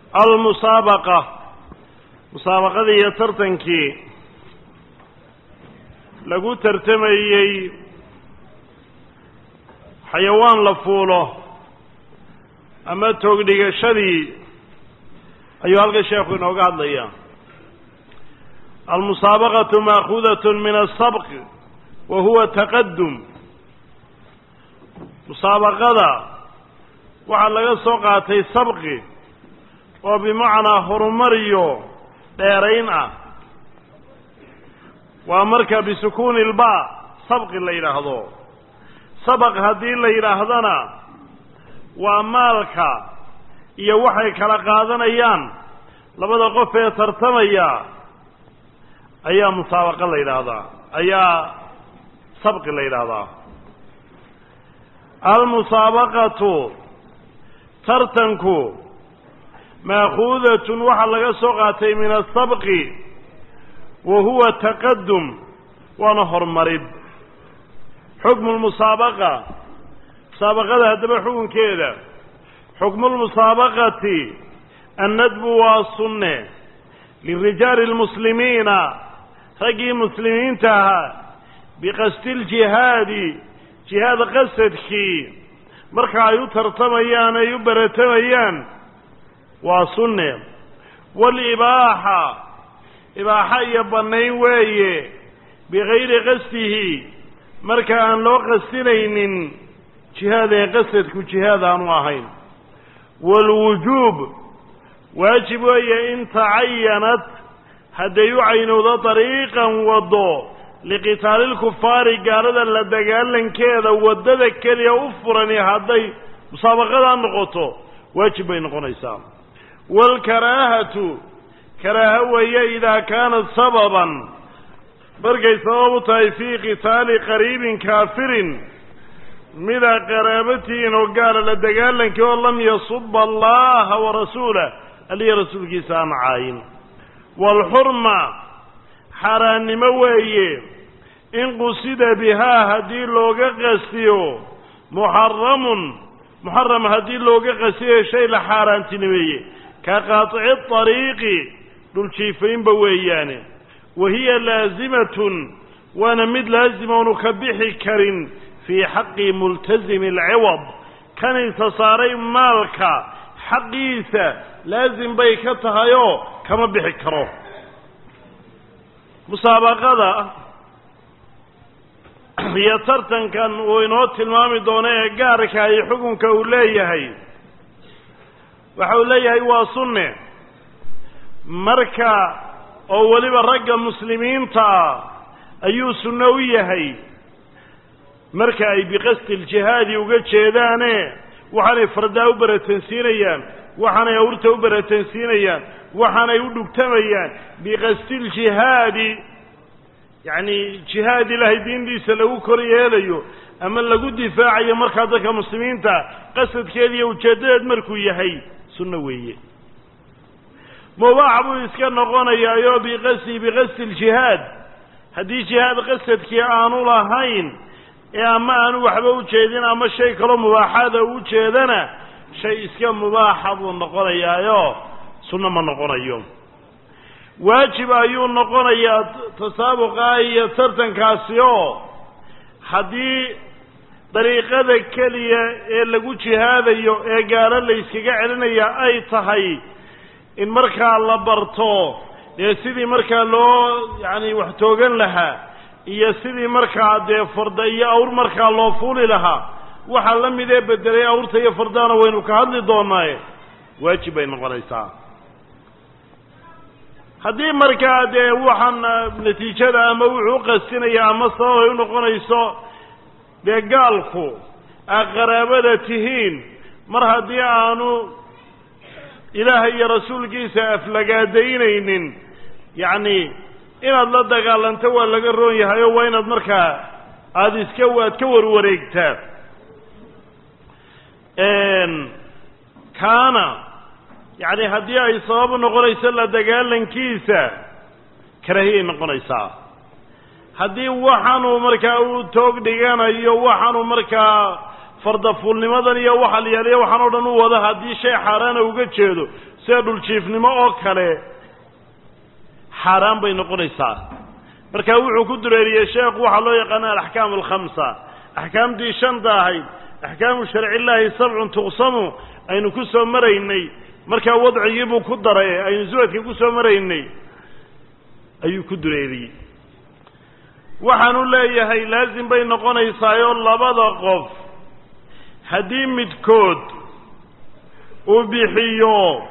المسابقة مسابقة هي ترتنكي لقو ترتمي حيوان لفوله أما توقدق شدي أيها الشيخ نوقع لي المسابقة مأخوذة من السبق وهو تقدم مسابقة وعلى سوقاتي سبقي وبمعنى هرمريو ديرين ومركب بسكون الباء سبق اللي هذا سبق هذه اللي هذانا ومالك يوحي كلا قادنا ايان لبدا قف ترتميا ايا مسابقه اللي هذا ايا سبق اللي هذا المسابقة ترتنكو مأخوذة وحلق سوقاتي من السبق وهو تقدم ونهر مريض حكم المسابقة مسابقة هدب حكم كذا حكم المسابقة الندب والسنة للرجال المسلمين رجي مسلمين تها بقصد الجهاد جهاد قصدك مركا يترتميان يبرتميان وسنة والإباحة إباحة يبنين ويه بغير قصده مركا أن لو قصدين جهاد قصدك جهاد أنواعين والوجوب واجب ويه إن تعينت هذا يعين ذا طريقا وضوء لقتال الكفار قالوا لدغالن كذا ودد كليا افرني هدي مسابقه نقطه واجب نقونيسا والكراهه كراهه وهي اذا كانت سببا برغي سبب في قتال قريب كافر مذا قرابتين وقال لدغالن كي ولم يصب الله ورسوله اللي رسولك سام عاين والحرمه حران مويه إن قصد بها هدي لوغا قسيو محرم هدي لوغا قسيو شيء لحاران تنويه كقاطع الطريق دول شيفين بويانه وهي لازمة وانا مد لازمة ونكبح كرين في حق ملتزم العوض كان يتصاري مالك حقيثة لازم بيكتها يو كما بحكره مسابقة هي ترتن كان وينوت المامي دونيه قارك هاي حكم كوليه هاي وحوليه هاي واصنه مركا أولي برقى المسلمين تا أيو سنوية هاي مركا أي بقصد الجهاد وقد شيدانه وحاني فرداو برتنسينيان وحاني أورتاو برتنسينيان وحاني يودوك تميان بقصد الجهاد يعني جهاد الله دين دي سلو كوريا ليو اما لغو دفاعيه marka dadka muslimiinta qasadkeedii uu jeedad markuu yahay sunna weeye mubaax buu iska noqonayaa biqasdi jihad hadii jihad qasadkii aanu lahayn ee ama aanu waxba u jeedin ama shay kale mubaaxada u jeedana shay iska mubaax buu noqonayaa sunna ma noqonayo واجب أيون نقول تسابق أي ترتن كاسيو حدي طريقة ذكية اللي قلت هذا قال اللي يسقع لنا يا أي تهي إن مركا الله برتو يا سيدي مركا لو يعني وحتوجن لها يا سيدي مركا دي فردية أو مركا لو فول لها وحلم ذي بدري أو تي فردانا وينو كهذي دوناي واجب أن نقول haddii markaa dee waxaan natiijada ama wuxuu qasinaya ama sabab ay noqonayso dee gaalku aqraabada tihiin mar haddii aanu ilaahay iyo rasuulkiisa aflagaadaynaynin yacni inaad la dagaalanto waa laga roon yahay oo waa inaad markaa aada waad ka warwareegtaa kaana يعني هدي أي صواب نقوليس لا دجالن كيسة كرهية نقوليسا هدي وحنو مركا توق دجانا يو وحنو مركا فرد فول لماذا يو وحل يلي وحنو دنو وده هدي شيء حرانة وقد شهدو sida dhuljiifnimo oo kale xaaraan bay noqonaysaa marka wuxuu ku dureeriyay sheekhu waxa loo yaqaan al-ahkaam al-khamsa ahkaamtii shanta ahayd ahkaamu sharcillahi sab'un tuqsamu aynu ku soo maraynay marka wadcigiibu ku daray aynu zuwadka ku soo maraynay ayuu ku dureeriyay waxaanu leeyahay laazim bay noqonaysaa labada qof haddii midkood uu bixiyo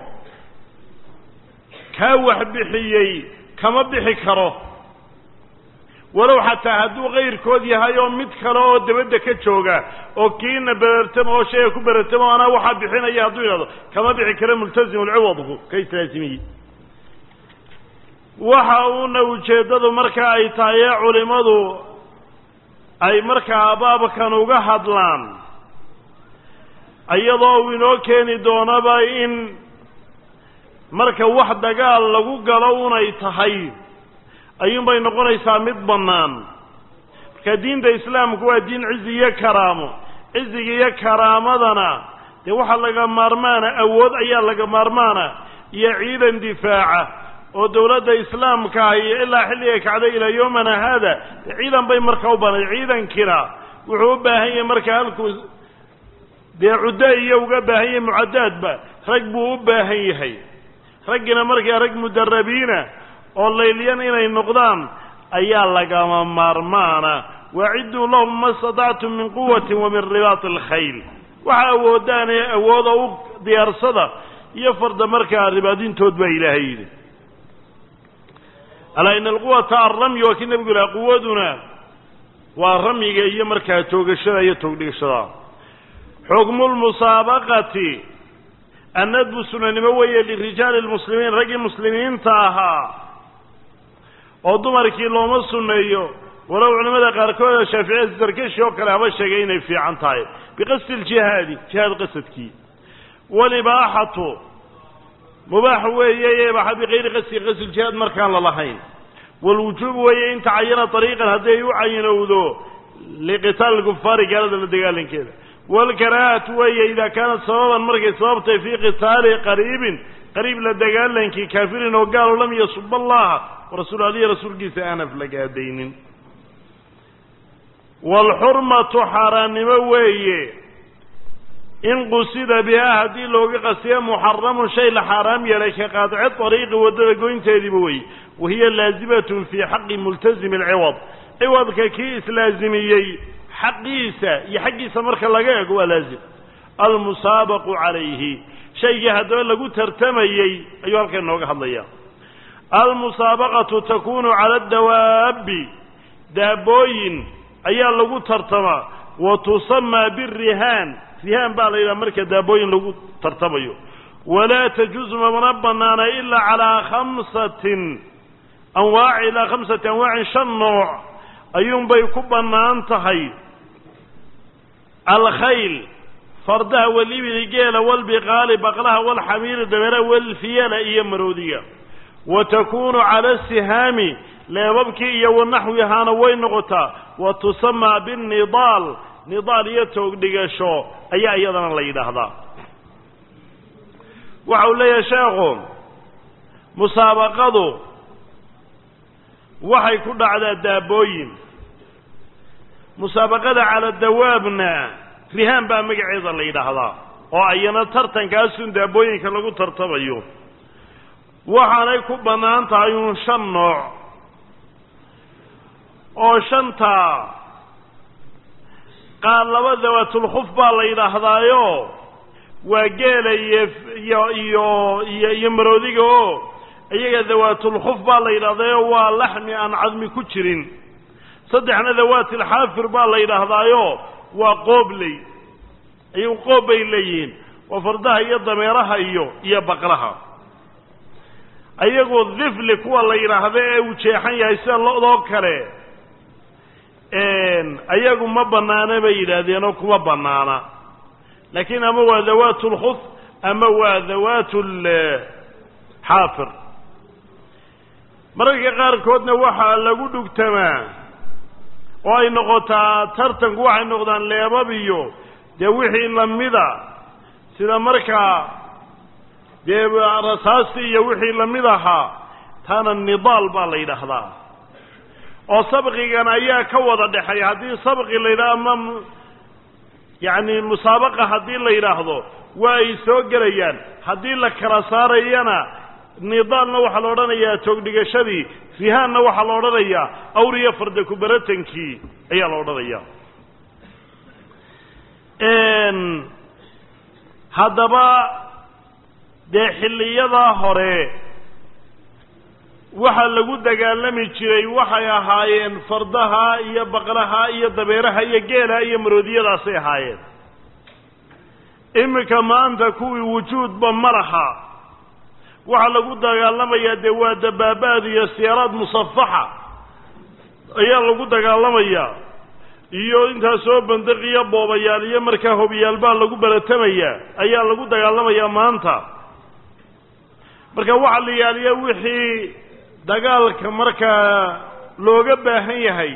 ka wax bixiyay kama bixi karo walow xataa hadduu qayrkood yahay oo mid kale oo dabadda ka jooga oo kiina barartamo oo shay ku barartamo ana waxa bixinaya hadduu yiraahdo kama bixi karo multazim al-ciwadku kay islaamiyay waxa uu ujeedadu marka ay tahay culimadu ay marka baabkan uga hadlaan ayadoo inoo keeni doonaba in marka wax dagaal lagu galo unay tahay ayuun bay noqonaysaa mid bannaan marka diinta islaamku waa diin cizi iyo karaamo ciziga iyo karaamadana dee waxa laga maarmaana awood ayaa laga maarmaana iyo ciidan difaaca oo dawladda islaamka iyo ilaa xilliga kacday ilaa yoomana hada ciidan bay markaa u banay ciidankina wuxuu u baahan yahay markaa halkuu dee cuddo iyo uga baahan yahay mucadaadba rag buu u baahan yahay raggina markaa rag mudarabiina oo layliyan inay noqdaan ayaa lagama maarmaana waciduu lahum ma statactum min quwatin wa min ribaat alkhayl waxa awoodaan ee awooda u diyaarsada iyo farda markaa ribaadintood baa ilaahay yidhi alaa ina alquwata alramyi waa kii nabigu yidhaha quwaduna waa ramyiga iyo markaa toogashada iyo toogdhigashada xukmu lmusaabaqati annadbu sunanimo weeye lirijaali lmuslimiin raggii muslimiinta ahaa oo dumarkii looma sunneeyo walow culimada qaarkood shaaficiyada sarkashi oo kale haba sheegay inay fiican tahay biqasdi ljihaadi jihaad qasadkii walibaaxatu mubaax weeye ibaaxa biqayri qasdi ljihaad markaan la lahayn walwujuub weeye in tacayana ariiqan haddii ay u cayinowdo liqitaali lkufaari gaalada la dagaalankeeda walkaraahatu weeye idaa kaanat sababan markay sababtay fii qitaali qariibin qariib la dagaalankii kaafirin oo gaalo lam yasub allaha warasuul alihi rasuulkiisa aan aflagaadaynin waalxurmatu xaaraannimo weeye in qusida bihaa haddii looga qasiyo muxaramun shay la xaaraam yeelay ka qaadici ariiqi waddada goynteediiba weye wahiya laazimatun fii xaqi multazimi alciwad ciwadka kii islaazimiyey xaqiisa iyo xaggiisa marka laga eego waa laazim almusaabaqu calayhi shaygii haddaba lagu tartamayey ayuu halkan nooga hadlaya almusaabaqatu takunu cala adawaabi daabooyin ayaa lagu tartamaa wa tusamaa birihaan rihaan baa la yidhaha marka daabooyin lagu tartamayo walaa tajuuzu mamana banaana ilaa calaa khamsati anwaacin 5 nooc ayuunbay ku bannaan tahay alkhayl fardaha walibili geela walbiqaali baqlaha walxamiiri dameeraha walfiyala iyo maroodiga wa takunu cala sihaami leebabkii iyo wanaxwihaana way noqotaa wa tusamaa binnidaal nidaal iyo toogdhigasho ayaa iyadana la yidhaahdaa waxa uu leeyahay sheekhu musaabaqadu waxay ku dhacdaa daabooyin musaabaqada cala dawaabna rihaan baa magaceeda la yidhaahdaa oo ayana tartankaasun daabooyinka lagu tartamayo waxaanay ku bannaan tahay 5 nooc oo 5 qaar laba dawaatulkhuf baa la yidhaahdaayo waa geela iyo maroodiga oo iyaga dawaatulkhuf baa la yidhahdaayo waa laxmi aan cadmi ku jirin 3 dawaatilxaafir baa la yidhaahdaayo waa qoobley iyagu qoob bay leeyihiin waa fardaha iyo dameeraha iyo baqlaha ayagu difli kuwa la yidhaahda ee uu jeexan yahay sida lo-doo kale ayagu ma bannaana bay yidhaahdeenoo kuma bannaana laakiin ama waa dawaatulkhuf ama waa dawaatulxaafir mararka qaarkoodna waxaa lagu dhugtamaa oo ay noqotaa tartanku waxay noqdaan leebab iyo dee wixii lamida sida markaa dee rasaasti iyo wixii lamid ahaa taana nidaal baa la yidhaahdaa oo sabqigan ayaa ka wada dhexeeya haddii sabqi la yidhaha ama yacni musaabaqa haddii la yidhaahdo waa ay soo gelayaan haddii la kala saarayana nidaalna waxaa la odhanayaa toogdhigashadii fihaanna waxaa la odhanayaa awriya farda kubaratankii ayaa la odhanayaa haddaba dee xilliyadaa hore waxaa lagu dagaalami jiray waxay ahaayeen fardaha iyo baqlaha iyo dabeeraha iyo geela iyo maroodiyadaasay ahaayeen iminka maanta kuwii wujuudba ma laha waxaa lagu dagaalamayaa dee waa dabaabaad iyo siyaaraad musafaxa ayaa lagu dagaalamayaa iyo intaasoo bandaq iyo boobayaal iyo markaa hobiyaal baa lagu baratamayaa ayaa lagu dagaalamayaa maanta marka waxaa la yaaliya wixii dagaalka markaa looga baahan yahay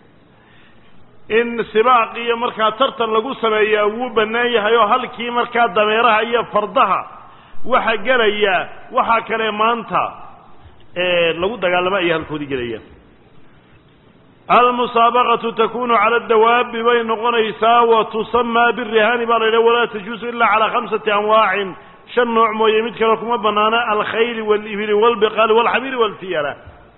in sibaaq iyo markaa tartan lagu sameeyaa wuu bannaan yahay oo halkii markaa dameeraha iyo fardaha waxa gelaya waxaa kale maanta lagu dagaalama ay halkoodii gelayaan almusaabaqatu takunu cala adawaabi bay noqonaysaa wa tusamaa birihaani baa la yidhaha walaa tajuusu ila calaa 5 anwaacin 5 nooc mooye mid kale kuma banaana alkhayli walibili walbiqaali walxamiiri walfiyala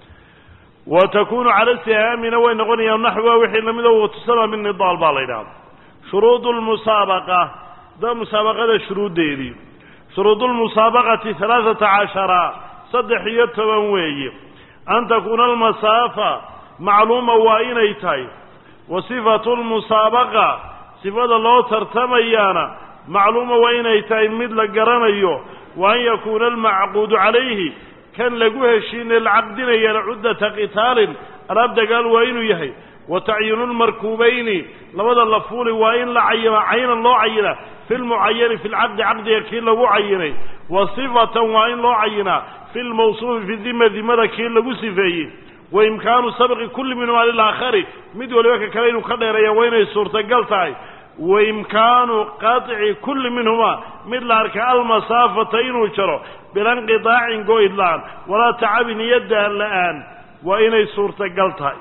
wa takunu cala sihaamina way noqonayaan naxwa wixii lamid oo watusama min nidaal baa la yidhahda shuruud lmusaabaqa da musaabaqada shuruuddeedii shuruud lmusaabaqati 13 13 weeye an takuna almasaafa macluuma waa inay tahay wa sifatu lmusaabaqa sifada loo tartamayaana macluuma waa inay tahay mid la garanayo wa an yakuuna almacquudu calayhi kan lagu heshiine lacaqdinaya cuddata qitaalin alaab dagaal waa inuu yahay wa tacyinu lmarkuubayni labada la fuuli waa in la cayima caynan loo cayina fi lmucayani fi lcaqdi caqdiga kii lagu cayinay wa sifatan waa in loo cayinaa fi lmawsuufi fi dima dimada kii lagu sifeeyey waimkaanu sabqi kulli minhumaa lilaakhari mid waliba ka kale inuu ka dheereeya waa inay suurtagal tahay waimkaanu qaطci kulli minhumaa mid la arka almasaafata inuu jaro bilanqidaacin go-id la-aan walaa tacabin yadaan la-aan waa inay suurtagal tahay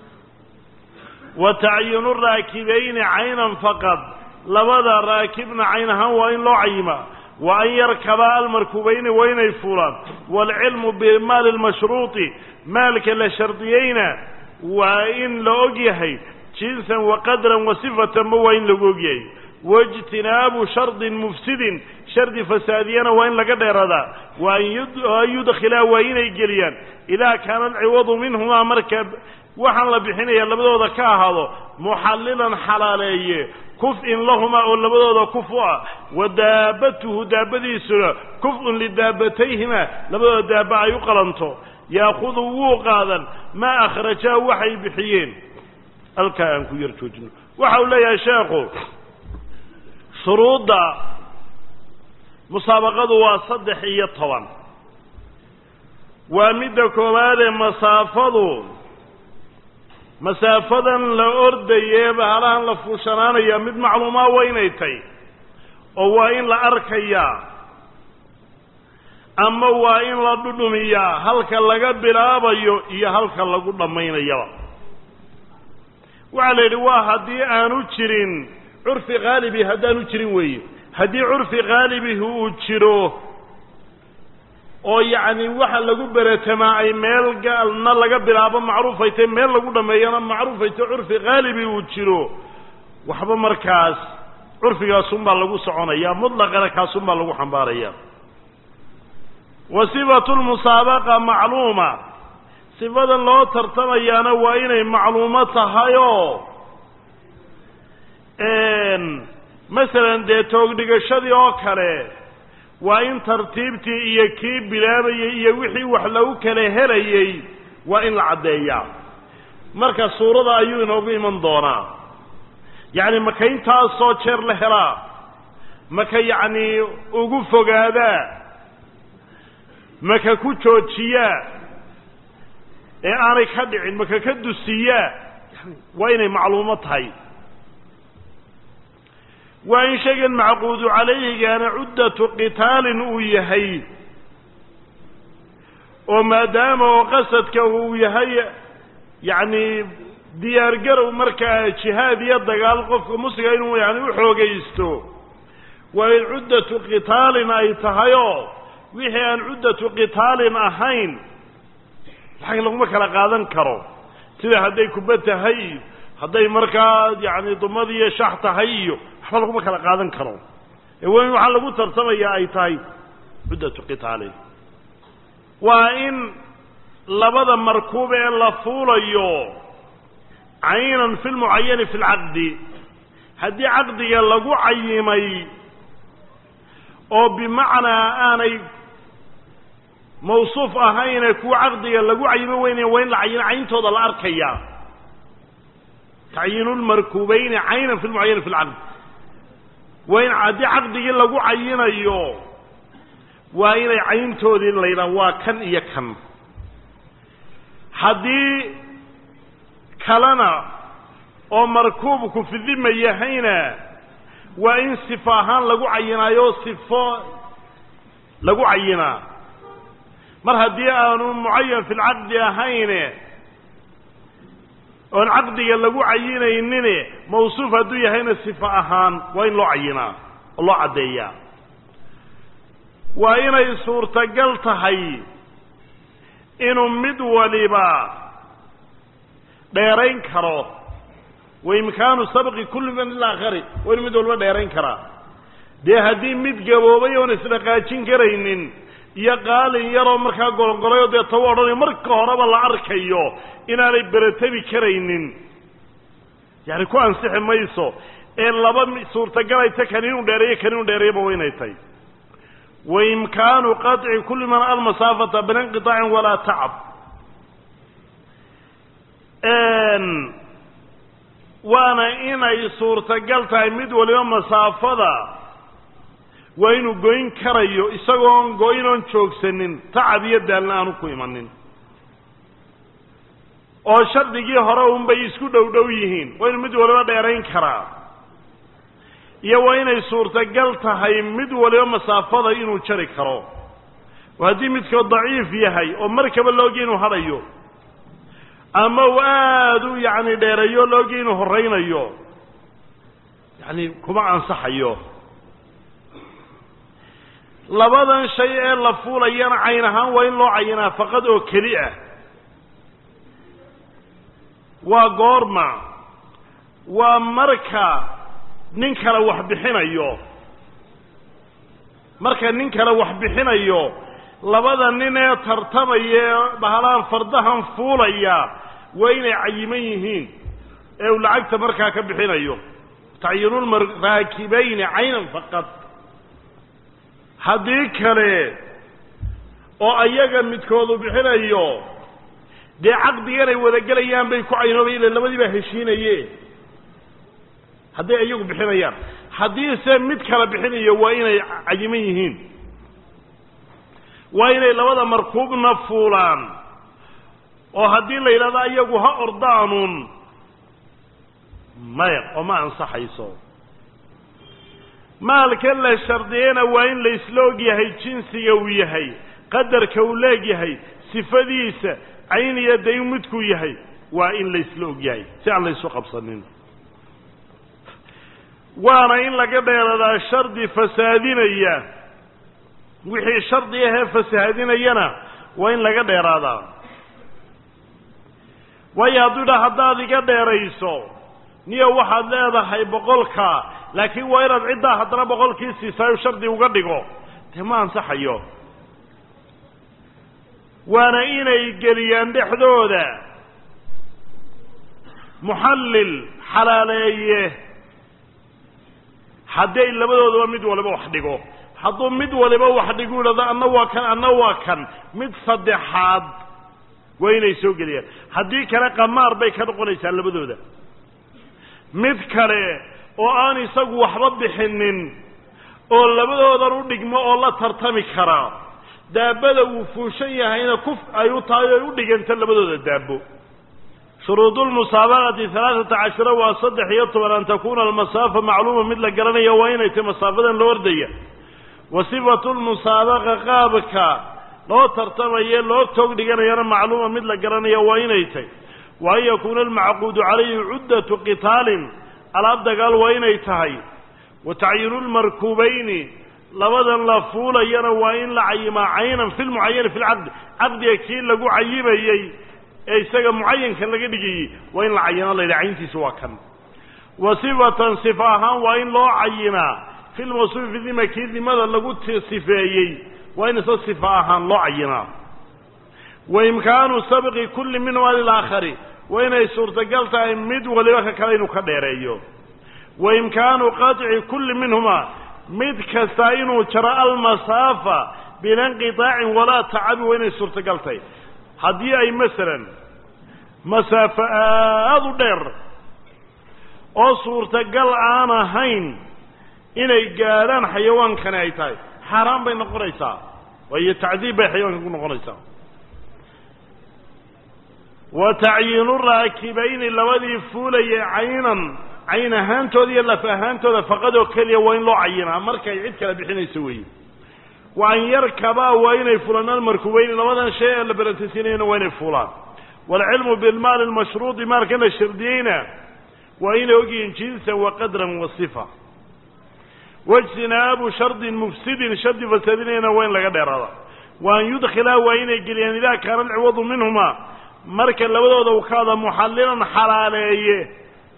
wa tacyinu raakibayni caynan faqad labada raakibna cayn ahaan waa in loo cayimaa wa an yarkabaa almarkubayni waa inay fuulaan waalcilmu bimaali lmashruuطi maalka la shardiyeyna waa in la og yahay jinsan waqadran wa sifatanba waa in lagu og yahay waijtinaabu shardin mufsidin shardi fasaadiyana waa in laga dheeradaa wa an yudkhilaa waa inay geliyaan idaa kaana alciwadu minhumaa marka waxaan la bixinaya labadooda ka ahaado muxallilan xalaaleeye kuf-in lahumaa oo labadooda kuf u ah wa daabatuhu daabadiisuna kuf-un lidaabatayhima labadooda daaba ay u qalanto yaakudu wuu qaadan maa akhrajaa waxay bixiyeen halkaa aan ku yar joojino waxa uu leeyahay sheekhu shuruudda musaabaqadu waa 13 waa midda koowaadee masaafadan la ordayee bahalahan la fuushanaanaya mid macluumaa waa inay tahay oo waa in la arkayaa ama waa in la dhudhumiyaa halka laga bilaabayo iyo halka lagu dhammaynayaba waxaa la yidhi waa haddii aanu jirin curfi qaalibi haddaanu jirin weeye haddii curfi qaalibihi uu jiro oo yacni waxa lagu beratamaa ay meel gaalna laga bilaabo macruufay tahay meel lagu dhammeeyana macruufay tahay curfi qaalibi uu jiro waxba markaas curfigaasunbaa lagu soconaya mutlaqana kaasunbaa lagu xambaaraya wa sifatu lmusaabaqa macluuma sifadan loo tartamayaana waa inay macluumo tahayoo masalan dee toogdhigashadii oo kale waa in tartiibtii iyo kii bilaabayey iyo wixii wax lagu kala helayey waa in la caddeeyaa marka suurada ayuu inoogu iman doonaa yacni maka intaasoo jeer la helaa maka yacni ugu fogaadaa maka ku joojiyaa ee aanay ka dhicin maka ka dusiyaa waa inay macluumo tahay وإن شيء معقود عليه كان عدة قتال ويهي وما دام وقصدك ويهي يعني ديار قروا مركا جهاد يدقال قفك مسلمين يعني وحوقيستو وإن عدة قتال أي تهيو وحي أن عدة قتال أهين الحين لغمك لقادن كرو سيدا هدي كبتة هاي هدي مركا يعني ضمضي شحت هايو حفا لغمك لقادن كرو وإن وحلقوا ترتمي يا أي تاي عدة قتال وإن لبدا مركوبة لفوليو عينا في المعين في العقد هدي عقد يلقو عيمي او بمعنى اني موصوف اهين كو عقد يلقو عيمي وين العين عينتودا لا اركيا تعيين المركوبين عينا في المعين في العقد وين عادي عقد يلقو عينيو وين عينتودي لينا وا كان iyo kan hadii kalana oo markuubku fi dhima yahayna wa in sifahan lagu cayinayo sifo lagu cayina mar hadii aanu muayyan fi al-aqd ahayna oo aqdiga lagu cayinaynin mawsuuf haduu yahayna sifa ahaan wa in loo cayina Allah adeeya wa inay suurtagal tahay inuu mid waliba dheerayn karo وإمكان سبق كل من الآخر وإنمد والما ديرين كرا دي هدي مد قبوبي ونسلقاتين كرينين يقال يرى مركا قرنقريو دي طوارني مركا هرب الله أركيو إنا لي برتبي كرينين يعني كو أنسح ميسو إلا با سورة قرأيتا كنين ديري بوينيتي وإمكان قطع كل من المسافة بانقطاع ولا تعب وانا inay suurtagal tahay mid waliba masaafada waa inuu goyn karayo isagoon goynoon joogsanin tacab iyo daalna aanu ku imanin oo shardigii hore unbay isku dhow yihiin waa inuu mid waliba dheerayn karaa iyo waa inay suurtagal tahay mid waliba masaafada inuu jari karo haddii midkood daciif yahay oo markaba loogi inuu hadhayo ama waadu yani dheerayo loogi inuu horeynayo yani kuma ansaxayo labadan shay ee la fuulayana cayn ahaan waa in loo cayinaa faqad oo keli ah waa goorma waa marka nin kale wax bixinayo marka nin kale wax bixinayo labada nin ee tartamaya bahalaan fardahan fuulaya waa inay cayiman yihiin ee uu lacagta markaa ka bixinayo tacyiinul maraakibayn caynan faqad haddii kale oo ayaga midkoodu bixinayo dee caqdigan ay wada gelayaan bay ku caynoobay ilaa labadiiba heshiinaye hadday ayagu bixinayaan haddiise mid kala bixinayo waa inay cayiman yihiin waa inay labada markuubna fuulaan oo haddii la yidhahdo ayagu ha ordaanuun maya oo ma ansaxayso maalka la shardiyena waa in la isla og yahay jinsiga uu yahay qadarka uu leegyahay sifadiisa cayn iyo dayn midkuu yahay waa in la isla og yahay si aan la isu qabsanin waana in laga dheeradaa shardi fasaadinaya wixii shardi ahee fasaadinayana waa in laga dheeraadaa waayo hadduu idhaa haddaad iga dheerayso niyo waxaad leedahay 100ka laakiin waa inaad ciddaa haddana 100kii siisayo shardi uga dhigo dee ma ansaxayo waana inay geliyaan dhexdooda muxallil xalaaleeye hadday labadooduba mid waliba wax dhigo hadduu mid waliba wax dhigu idhahdo anna waa kan mid saddexaad waa inay soo geliyaan haddii kale qamaar bay ka noqonaysaa labadooda mid kale oo aan isagu waxba bixinin oo labadoodan u dhigmo oo la tartami karaa daabada uu fuushan yahayna kuf ay u tahay oo u dhiganta labadooda daabo شروط المسابقة 13 وصدح يطول أن تكون المسافة معلومة مثل قرنية وين يتم مسافة الوردية وصفة المسابقة قابك لو ترتمي لو تقدر معلومة مثل قرنية وين يتم وأن يكون المعقود عليه عدة قتال على أبدا قال وين يتهي وتعيين المركوبين لبدا لفولا ينا وإن لعيما عينا في المعين في العقد عقد يكين لقو عيبا يساق معين كان لقدقي وإن لعينا الله لعينتي سوا كان وصفة صفاها وإن لو عينا في الموصوف في ذي مكين لماذا لقو صفايي وإن صفاها لو عينا وإمكان سبق كل من والآخر وإن يسور تقلت مد ولوك كلين كديريو وإمكان قطع كل منهما مد كستاين شراء المسافة بين انقطاع ولا تعب وإن يسور تقلت هذه أي مثلا مسافة أضر أو صور تقل أنا هين إني قالان حيوان كنايتاي حرام بين قريسا وهي تعذيب حيوان يكون قريسا وتعيين الراكبين اللوذي فولي عين هانتودي إلا فهانتودي فقدوا كليا وين لو عينها مركا يعيد كلا بحين يسوي وأن يركبا وين يفولان المركوبين لوذا شيء اللي برنتسينين وين يفولان والعلم بالمال المشروط ماركنا الشردين وإن يوجي جنسا وقدرا وصفة واجتناب شرط مفسد شرط فسادين وين لقدر هذا وأن يدخلا وين يجريان إذا كان العوض منهما marka labadooda uu kaada muhallilan xalaaleeye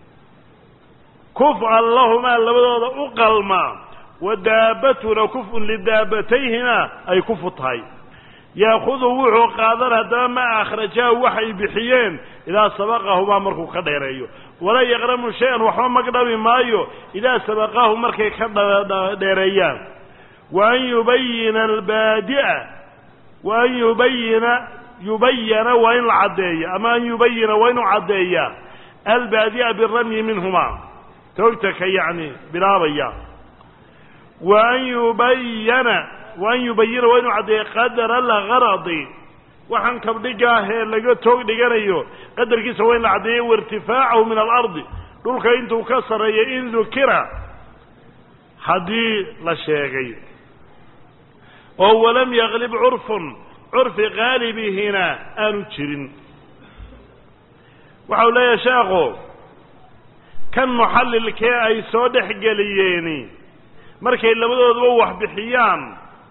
kuf allahuma labadooda u qalma wadaabatuna kufun lidaabatayhima ay kufutahay yaakhudhu wuxuu qaadan hadaa ma akhraja waxay bixiyeen ila sabaqahu markuu ka dheereeyo wala yaqramu shay'an waxba magdhabi maayo ila sabaqahu markay ka dheereeyaan wa an yubayyana al-baadi'a wa an يبين وين العدية أما أن يبين وين عدية البادئة بالرمي منهما توتك يعني بلا رياء وأن يبين وين عدية قدر الغرض وحن كبدقاه لقد توق دقانيو قدر كيس وين العدية وارتفاعه من الأرض دولك انتو كسر إن ذكر حديث لشيغي ولم يغلب عرف غالبه هنا آنو تشرين وحولا يا شاغو كان محلل كي أي سودح قلييني مركي إلا بدو ضوح بحيان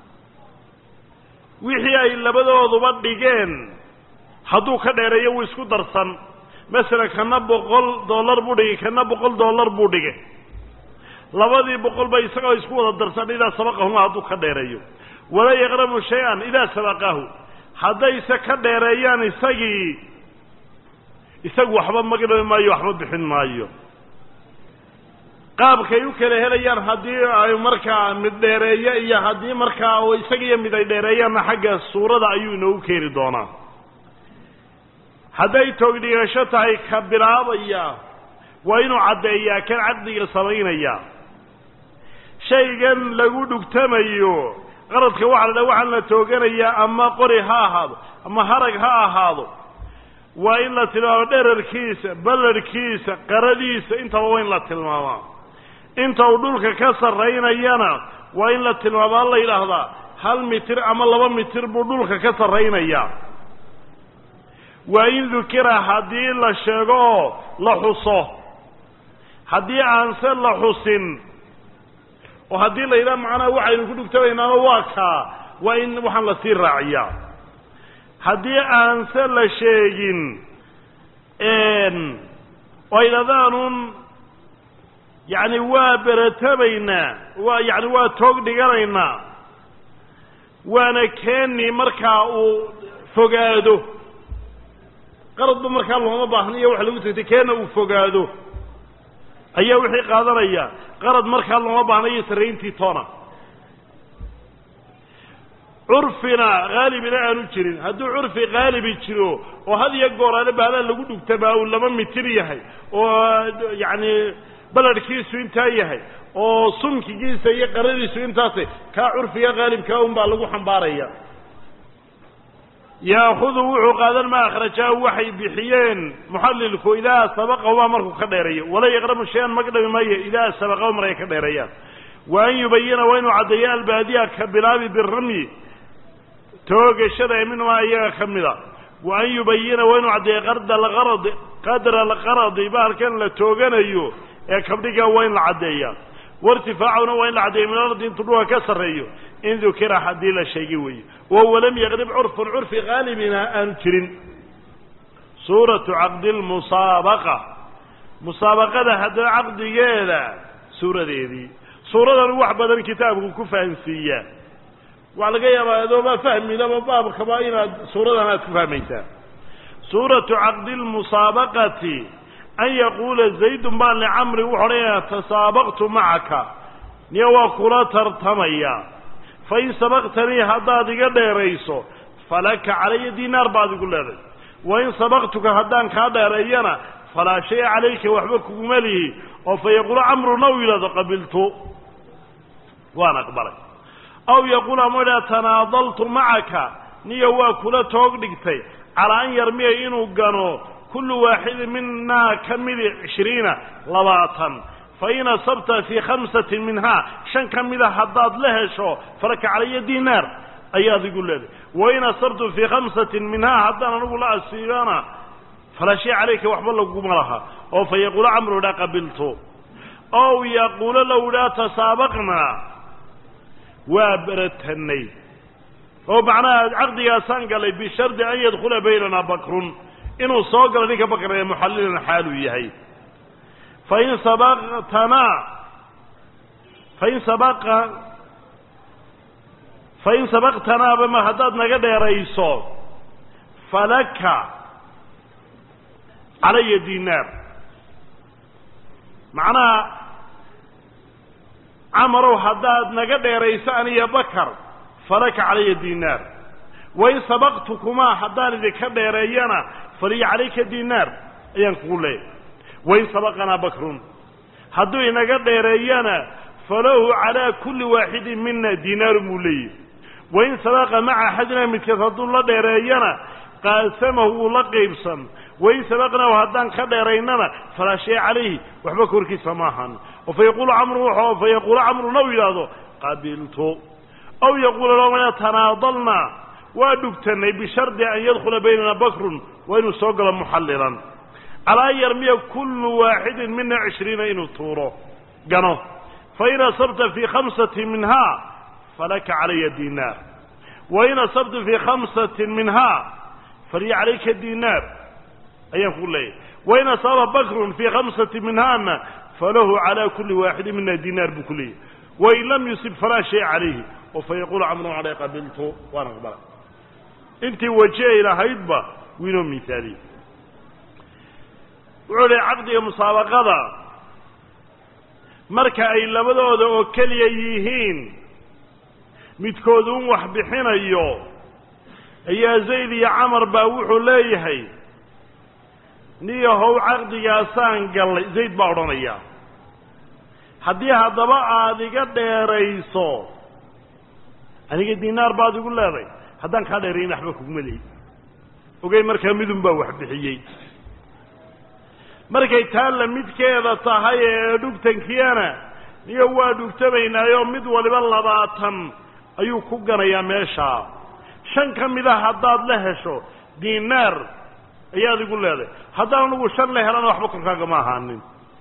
وحي أي إلا بدو ضبطيقين حدو كدير يويسكو درسان مثلا كان $100 بودي كان $100 بودي لبدي بقول بيسكو يسكو درسان إذا سبقهم حدو كدير يو ولا يغرم شيئا إذا سبقه حتى يسكر ديريان يسقوا حبا مقرب مايو حبا بحن مايو قاب كيوكل هليان هدي مركا من ديريا إيا هدي مركا ويسقيا من ديريان حق الصورة أيونو كيري دونا هدي توقدي غشتها كبراب إياه وينو عد إياه كان عدي الصبين إياه شيئا لقودك تميو قرضك وحنا توقنيا أما قري هذا أما هرق هذا وإن لا تلمام دير الكيس بل الكيس قرديس انت وين لا تلمام انت ودولك كسر رينا يانا وإن لا تلمام الله إله هذا هل متر أما الله متر بدولك كسر رينا يا وإن ذكر هدي لشيغو لحصه هدي عنسر لحسن وهدي الله إذا معنا وحي نقول كتبنا واكا وإن وحن لسير راعيا هدي أنسى لشيء إن وإذا ذانون يعني وابرتبينا ويعني واتوق دقرينا وانا كاني مركا فقاده قرض بمركا اللهم باهنية وحلوتك كان وفقاده أيه وحي قادر أيه قرض مركا اللهم باهنية سرينتي تونا عرفنا غالبنا أنو جرين هدو عرفي غالبي جرو وهذا يقول أنا بهذا اللي قلت اكتباه لما متريهي ويعني بلد كيسو انتايهي وصنك جيسا يقرريسو انتاسي كعرفي غالب كاوم بالغو حنباريا يأخذ وحو قادر ما أخرجاه وحي بحيين محللك إذا سبقه مركو كديريه ولا يقرب شيئا مقدم مية إذا سبقه مركو كديريه وأن يبين وين عدياء البادية كبلاب بالرمي توقع الشرع منه أيها خمدا وأن يبين وين عدياء قدر الغرض يبار كان لتوقنا أيوه كبريقا وين العدياء وارتفاعنا وين العدياء من الأرض ينطلوها كسر أيوه إن ذكر حدي لا شيء وهو لم يغلب عرف غالبنا أنكر سورة عقد المسابقة مسابقة هذا عقد جيدا سورة دي سورة الروح بدل كتاب كفانسية وعلى جاية هذا ما فهمي لما باب خبائنا سورة أنا تفهميتها سورة عقد المسابقة أن يقول زيد بن عمرو وحرية تسابقت معك نيوا كلا ترتميا فإن سبقتني هداد قديريسو فلك علي دينار بعد كل هذا وإن سبقتك هدان كديرينا فلا شيء عليك وحبك ماله وفيقول عمرو نويل قبلته وانا اقبلك او يقول مولا تناضلت معك نيوا كلا توغدغتي على ان يرمي انه غنو كل واحد منا كمل 20 لباطن فإن أصبت في 5 منها 5 كملة حداد لهشو فلك علي دينار أياد يقول لي وإن أصبت في 5 منها حداد نقول لا أسيرانا فلا شيء عليك وحب الله قمرها أو فيقول عمرو لا قبلته أو يقول لو لا تسابقنا وابرتهني هو معناه عقد ياسان قال لي بشرط أن يدخل بيننا بكر إنه صاقر لك بكر محلل حاله يهي فإن سبقتنا بما حددنا قد يريسو فلك علي دينار معناه عمرو حددنا قد يريسو أن يبكر فلك علي دينار وإن سبقتكما حدان إذا قد يرينا فلي عليك دينار ينقول لي وإن سبقنا بكر حدو إن قد يرينا فله على كل واحد منا دينار مولي وإن سبق مع أحدنا متكثد الله ديرينا قاسمه لقيبسا وإن سبقنا وهدان قد يريننا فلا شيء عليه وحبكر كي سماحا وفيقول عمرو نوي هذا قبلته أو يقول لهم تناضلنا ودكتني بشرط أن يدخل بيننا بكر وإن سوقل محللا على أن يرمي كل واحد منا 20 إنه طوره قنوه فإن أصبت في 5 منها فلك علي دينار وإن أصبت في 5 منها فلي عليك دينار أي يقول لي وإن أصاب بكر في 5 منها فله على كل واحد منا دينار بكليه وإن لم يصب فلا شيء عليه وفيقول عمرو علي قبلته وأنا أقبله انت وجه إلى هيدبة وينو مثالي وعلي عقدي مسابقة marka ay labadooda oo kaliya yihiin midkood uu wax bixinayo ayaa Zayd iyo Amr baa wuxuu leeyahay niyahow caqdigaasaan galay Zayd baa oranaya hadii hadaba aad iga dheerayso aniga diinaar baad igu leeday haddaan ka dheerin waxba kugu maleey ogay marka midun baa wax bixiyay markay taala midkeeda tahay ee dhugtankiyana niyo waa dhugtabaynaayo mid waliba 20 ayuu ku ganayaa meesha 5 kamida hadaad la hesho diinaar ayaad igu leedahay haddaan ugu 5 la helana waxba korkaaga ma ahaanin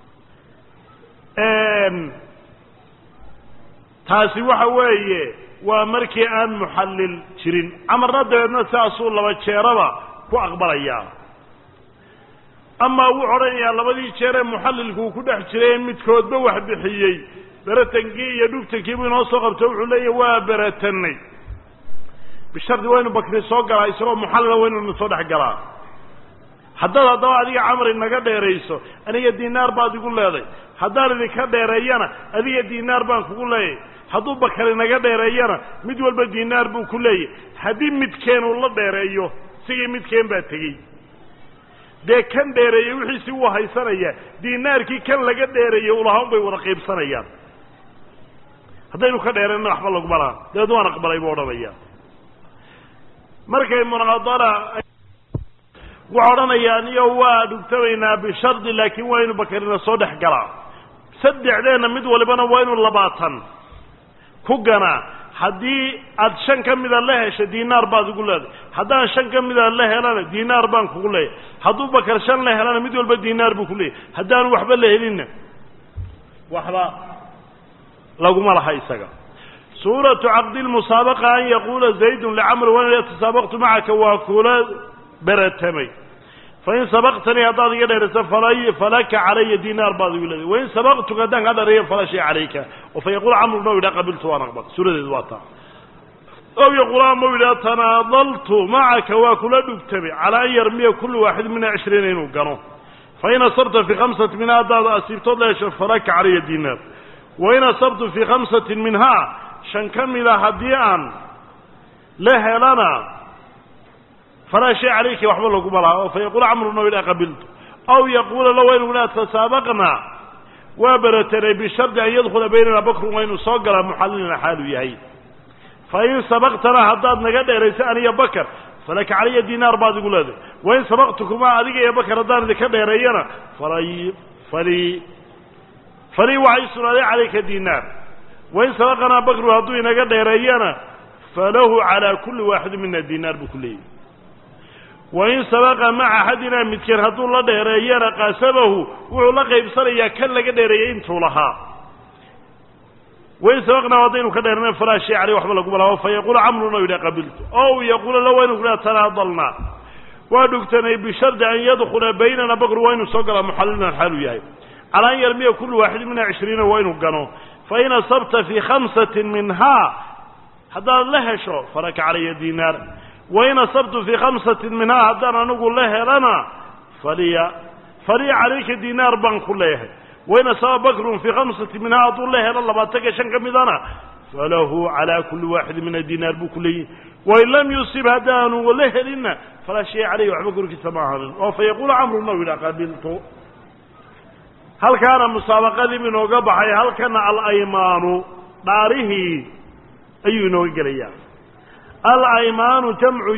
taasi waxa weeye waa markii aan muhallil jirin amarna deedna saasuu 2 jeeraba ku aqbalaya أما وعريا لبدي شيء محلل كو كده شيء متكود بوح بحيي برتنجي يدوب تكيبين وصقب توعلي وبرتني بالشرط وين بكري صقر يسوى محلل وين نصدح جرا حداد ضاع دي عمر إنك ده رئيسه أنا يدينار بعد يقول لي حداد ذي كده ريانا أذي يدينار بعد يقول لي حدود بكري إنك ده ريانا مدول بدينار بكلي حدي متكين والله ده ريو سي متكين بتجي ده كان ديريه وحي سي و haysanaya diinaarkii kan laga dheereeyay ulahaan bay wada qaybsanayaan hadaynu ka dheerayno waxba lagu balaa deed waan aqbalay boo dhabayaan markay munaadara waxoranayaan iyo waa dhugtamayna bishardi laakiin waa inuu bakarina soo dhex galaa saddexdeena mid walibana waa inuu 20 ku ganaa haddii aad 5 ka mid la hesho diinaar baad ugu leedahay haddaan 5 ka mid la helana diinaar baan kugu leeyahay hadduu bakar 5 la helana mid walba diinaar buu ku leeyahay haddaan waxba la helina waxba laguma laha isaga سورة عقد المسابقة أن يقول زيد لعمر وأنا تسابقت معك وأكل برتمي فإن سبقتني هذا يدرس فلك علي دينار بعض ولدي وإن سبقتك هذا ريال فلا شيء عليك وفيقول عمرو ما إذا قبلت وأنا أقبل سورة الواقع أو يقول عمرو إذا تناضلت معك وأكل برتمي على أن يرمي كل واحد من 20 وقرون فإن صرت في 5 من هذا أسيبت الله فلك علي دينار وإن صرت في 5 منها شن كمل هديان له لنا فلا شيء عليك وحمل له قبلها فيقول عمرو ما إذا قبلت أو يقول لو إن لا تسابقنا وبرتني بشرط أن يدخل بيننا بكر وإن صقر محلنا حاله يهي فإن سبقتنا هدادنا قد ريسان يا بكر فلك علي دينار بعد يقول هذا وإن سبقتكما هذيك يا بكر هدان ذي كده يرينا فلي وعيسنا عليك دينار وإن سبقنا بكر هدونا قد يرينا فله على كل واحد منا دينار بكله وإن سبق مع أحدنا متكر هدو الله ديرينا قاسبه وعلق يبصري كلا قد يريين طولها وإن سبقنا وضينه كده يرينا فلا شيء عليه وحمل قبلها فيقول عمرو إذا قبلت أو يقول لو إنه لا تناضلنا ودكتني بشرط أن يدخل بيننا بكر وإنه سقر محلنا الحال يهي على أن يرمي كل واحد من 20 وإنه قانون فإن أصبت في 5 منها هذا لها شو فرك علي دينار وإن أصبت في 5 منها هذا نقول لها لنا فلي عليك دينار بان كلها وإن أصاب بكر في 5 منها أطول لها لله باتك شنك مدانا فله على كل واحد من الدينار بكله وإن لم يصيب هدان وله لنا فلا شيء عليه وحبكر في سماعه فيقول عمرو ما إذا قبلته هل كان مسابقة من وقبحي هل كان الأيمان داره أي نوع قليا الأيمان جمع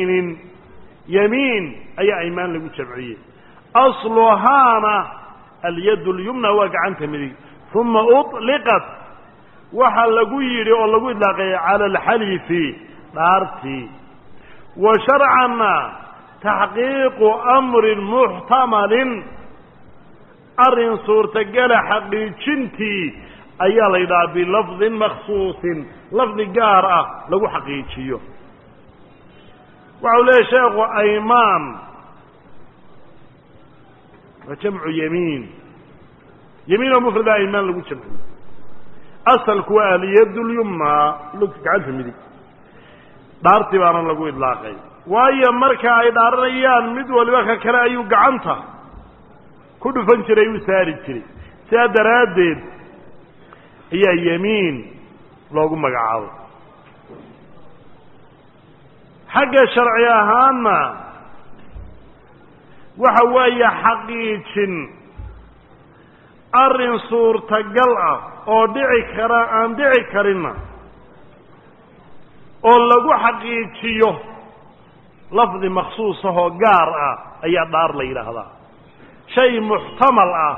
يمين أي أيمان لقد جمعية أصلها اليد اليمنى وقعا تمري ثم أطلقت وحلقوا يري والله إطلاقي على الحليف دارتي وشرعنا تحقيق أمر محتمل أرن صورة قال حقيقتي أيها ليدا بلفظ مخصوص لفظ قارئة لو حقيقيه وعليه شيخ أيمان وجمع يمين ومفرد أيمان لو جمع أصل كوال يد اليمنى لو قعدت مدي دارتي بانا لو إطلاقي وأي مركا أي دار ريان مدول وكا كلا أيو قعنتها كل فنشر أيو ساري جري سيادة رادد هي يمين لو قم قعاو حق الشرعية هانا وحوايا حقيق أرن صورة قلعة أو دعي كرا أم دعي كرنا أو لقو حقيقيه لفظ مخصوصه قارئة أي دار ليلة هذا شيء محتمل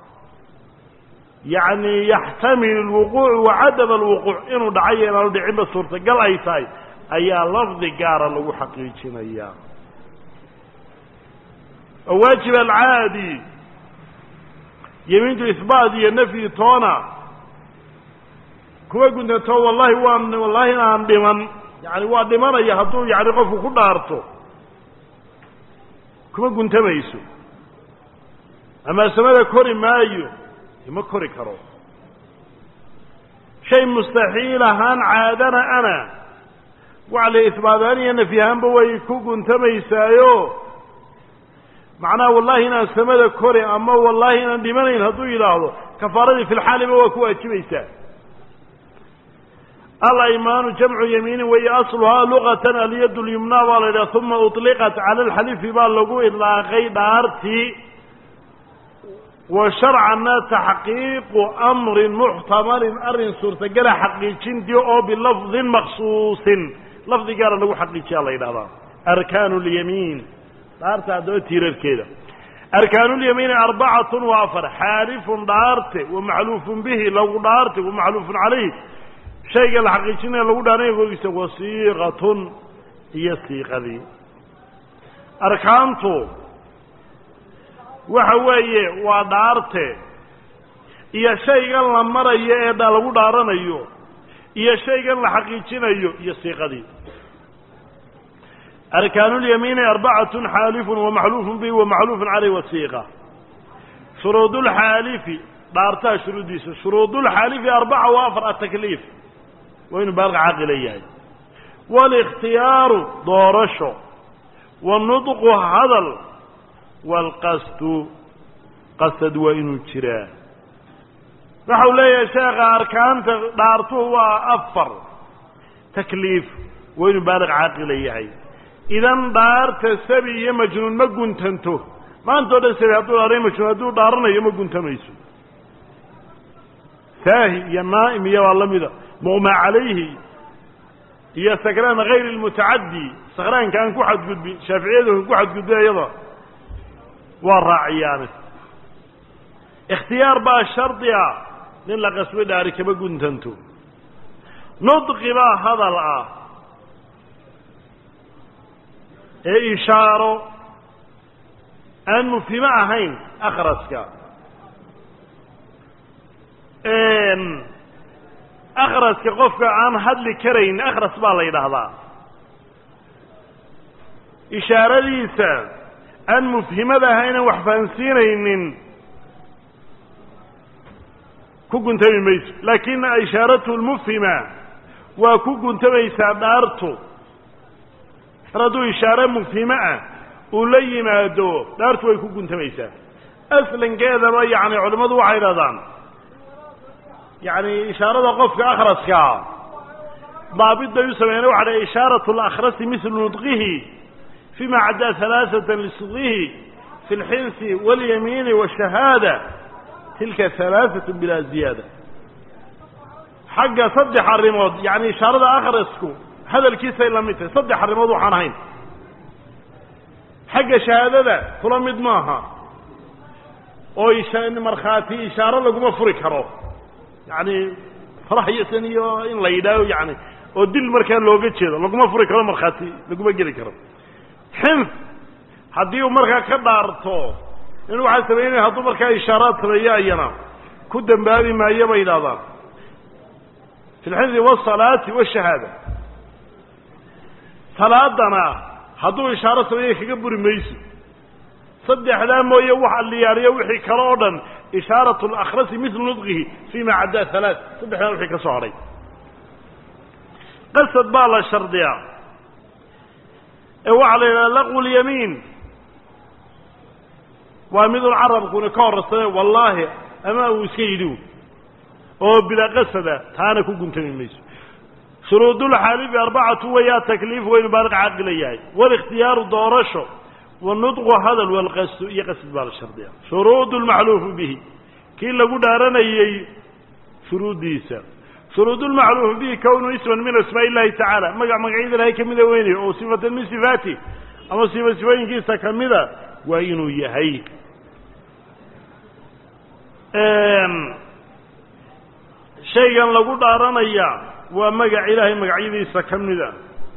يعني يحتمل الوقوع وعدم الوقوع إنه دعينا أو دعينا صورة قلعة يساي أي لفظ قارئة لقو حقيقنا إياه واجب العادي يمين إثبات النفي تونا كما قلنا تو والله أنا بمن يعني وعد من يهدو يعني قفوا كل أرطو كما قلت ميسو أما سمد كوري مايو ما كوري كرو شيء مستحيل هان عادنا أنا وعلى إثباتاني أن في هم بويكو قلت ميسايو معناه والله إن السماء كوري أما والله إن دمانين هدو إلهه كفارة في الحال ما وكوا أجميسا الأيمان جمع يمين وهي أصلها لغة اليد اليمنى واليد ثم أطلقت على الحليف باللغو إلا غير دارتي وشرعنا تحقيق أمر محتمل أرن سورة قال حقيقين دي أو بلفظ مخصوص lafdi gaara lagu xaqiijiyaa la yidhahdaa arkaanu اlyamiin dhaarta haddaba tiirarkeeda arkaanu اlyamiini 4 وafar xaalifun dhaarte wamacluufun bihi lagu dhaarte wamacluufun calayh shayga la xaqiijinaya lagu dhaaranayo gogiisa wasiiqatun iyo siiqadii arkaantu waxa weeye waa dhaarte iyo shaygan la marayo ee lagu dhaaranayo iyo shaygan la xaqiijinayo iyo siiqadii arkaanu اlyamiini 4 xaalifun wamaxluufun bihi wamacluufun calayh wasiiqa shuruud اlxaalifi dhaartaa shuruuddiisa shuruud اlxaalifi 4 وafar atakliif waa inuu baaliq caaqila yahay wاlاkhtiyaaru doorasho wالnudqu hadal wاlqasdu qasad waa inuu jiraa waxau leeyahay sheekha arkaanta dhaartuhu waa 4 takliif waa inuu baaliq caaqila yahay idan dhaarta sabi iyo majnuun ma guntanto maanta o dhan sabi hadduu dhaaray majnuun hadduu dhaaranayo ma guntamayso saahi iyo naa'im iyo waa la mida muqma calayhi iyo sakraan hayr اlmutacaddi sakraanka aan ku xadgudbin shaaficiyadu ku xadgudbin iyada waa raaciyaane ikhtiyaar baa shardi ah nin la qasbay dhaari kama guntanto nudqi baa hadal ah ee ishaaro aan mufhimo ahayn akhraska akhraska qofka aan hadli karayn akhras baa la yidhaahdaa ishaaradiisa aan mufhimada ahaynan wax fahansiinaynin ku guntami mayso laakin ishaaratu lmufhima waa ku guntamaysaa dhaartu mar hadduu ishaare mufhimo ah uu la yimaado dhaartu way ku guntamaysaa aslankeedaba yani culimmadu waxay idhahdaan yani ishaarada qofka akhraskaa daabitday u sameeyeen waxa dhahay ishaaratu lakhrasi mislu nudqihi fima caddaa 3 lisudqihi fi اlxinsi waاlyamiini waالshahaada tilka 3 bilaa ziyaada xagga 3 arrimood yani ishaarada akhrasku hadalkiisay la mid tahay 3 arrimood waxaan ahayn xagga shahaadada kula mid maaha oo markhaati ishaaro laguma furi karo yani faraxyasan iyo in la yidhaaho yani oo dil markaa looga jeedo laguma furi karo markhaati laguma geli karo xins haddii uu markaa ka dhaarto in waxaa samaynaya hadduu markaa ishaaraad sameeyo ayana ku dambaabi maayo bay yidhahdaan fi lxinsi waasalaati waashahaada salaadana hadduu ishaaro sameeyo kaga buri mayso 3daa mooye waxa liyaariyo wixii kale oo dhan ishaaratu lakhrasi mislu nudqihi fima caddaa 3 3daa wixii ka soo hadhay qasad baa la shardiyaa ee waxaa la yidhaha laqwu lyamiin waa midun carabkuna ka horrasane wallaahi ama uu iska yidhi oo bilaa qasada taana ku guntami mayso shuruud اlxaalifi 4 weyaa takliif waynu baaliq caaqila yahay wاlاkhtiyaaru doorasho wالnudqu hadal wاlqasdu iyo qasd baa la shardiya shuruud اlmaxluufu bihi kii lagu dhaaranayey shuruuddiisa shuruud اlmaxluufu bihi kownu isman min asmaa illahi tacaala magacyada ilahay kamida weynayo oo sifatan min sifaati ama sifooyinkiisa kamida waa inuu yahay shaygan lagu dhaaranaya waa magac ilaahay magacyadiisa ka mida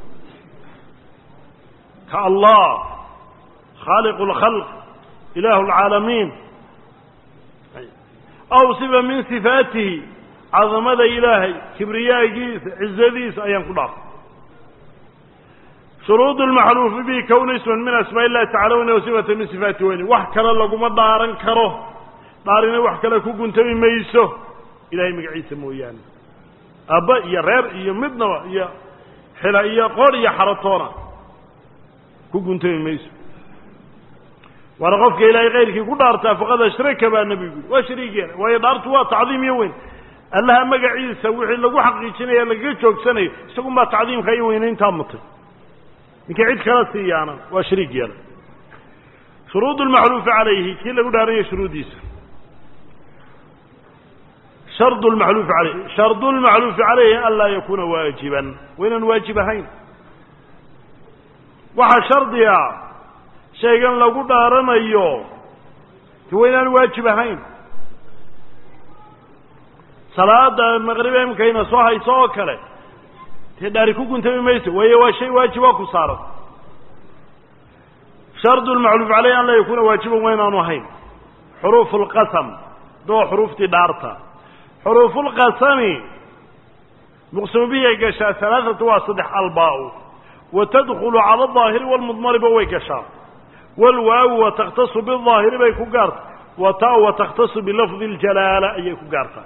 ka allah khaaliq اlkhalq ilahu اlcaalamiin aw sifa min sifaatihi cadamada ilaahay kibriyaagiisa cizadiisa ayaan ku dhaafay shuruud اlmaxluufi bihi kownu isman min asmaa illahi tacala weyne sifata min sifaati weyne wax kale laguma dhaaran karo dhaarina wax kale ku guntami mayso ilahay magaciisa mooyaane abba iyo reer iyo midnaba iyo xila iyo qor iyo xaratoona ku guntami mayso waana qofka ilaahay kayrkii ku dhaartaa faqad ashraka baa nebigu waa shariigeena waayo dhaartu waa tacdiim iyo weyn allaha magaciisa wixii lagu xaqiijinaya lagaga joogsanayo isagun baa tacdiimka iyo weynayntaa mutay ninkii cid kala siiyaana waa shariig yeela shuruud اlmaxluufi calayhi kii lagu dhaaranayo shuruuddiisa shardu lmaxluufi calayhi shardu lmaxluufi calayhi anlaa yakuuna waajiban waa inaan waajib ahayn waxa shardiya shaygan lagu dhaaranayo وين واجب هين صلاة المغرب يمكن صوها يسوكله تداركوا كنت بميت وهي شيء واجب وكسار شرط المعلوف عليه أن لا يكون واجبا وين أنه هين حروف القسم دو حروف تدارتها حروف القسم مقسم به يقشى 3 وصدح الباء وتدخل على الظاهر والمضمر بويقشى والواو وتختص بالظاهر بيكو قارت وتاء وتختص بلفظ الجلالة أيكو قارت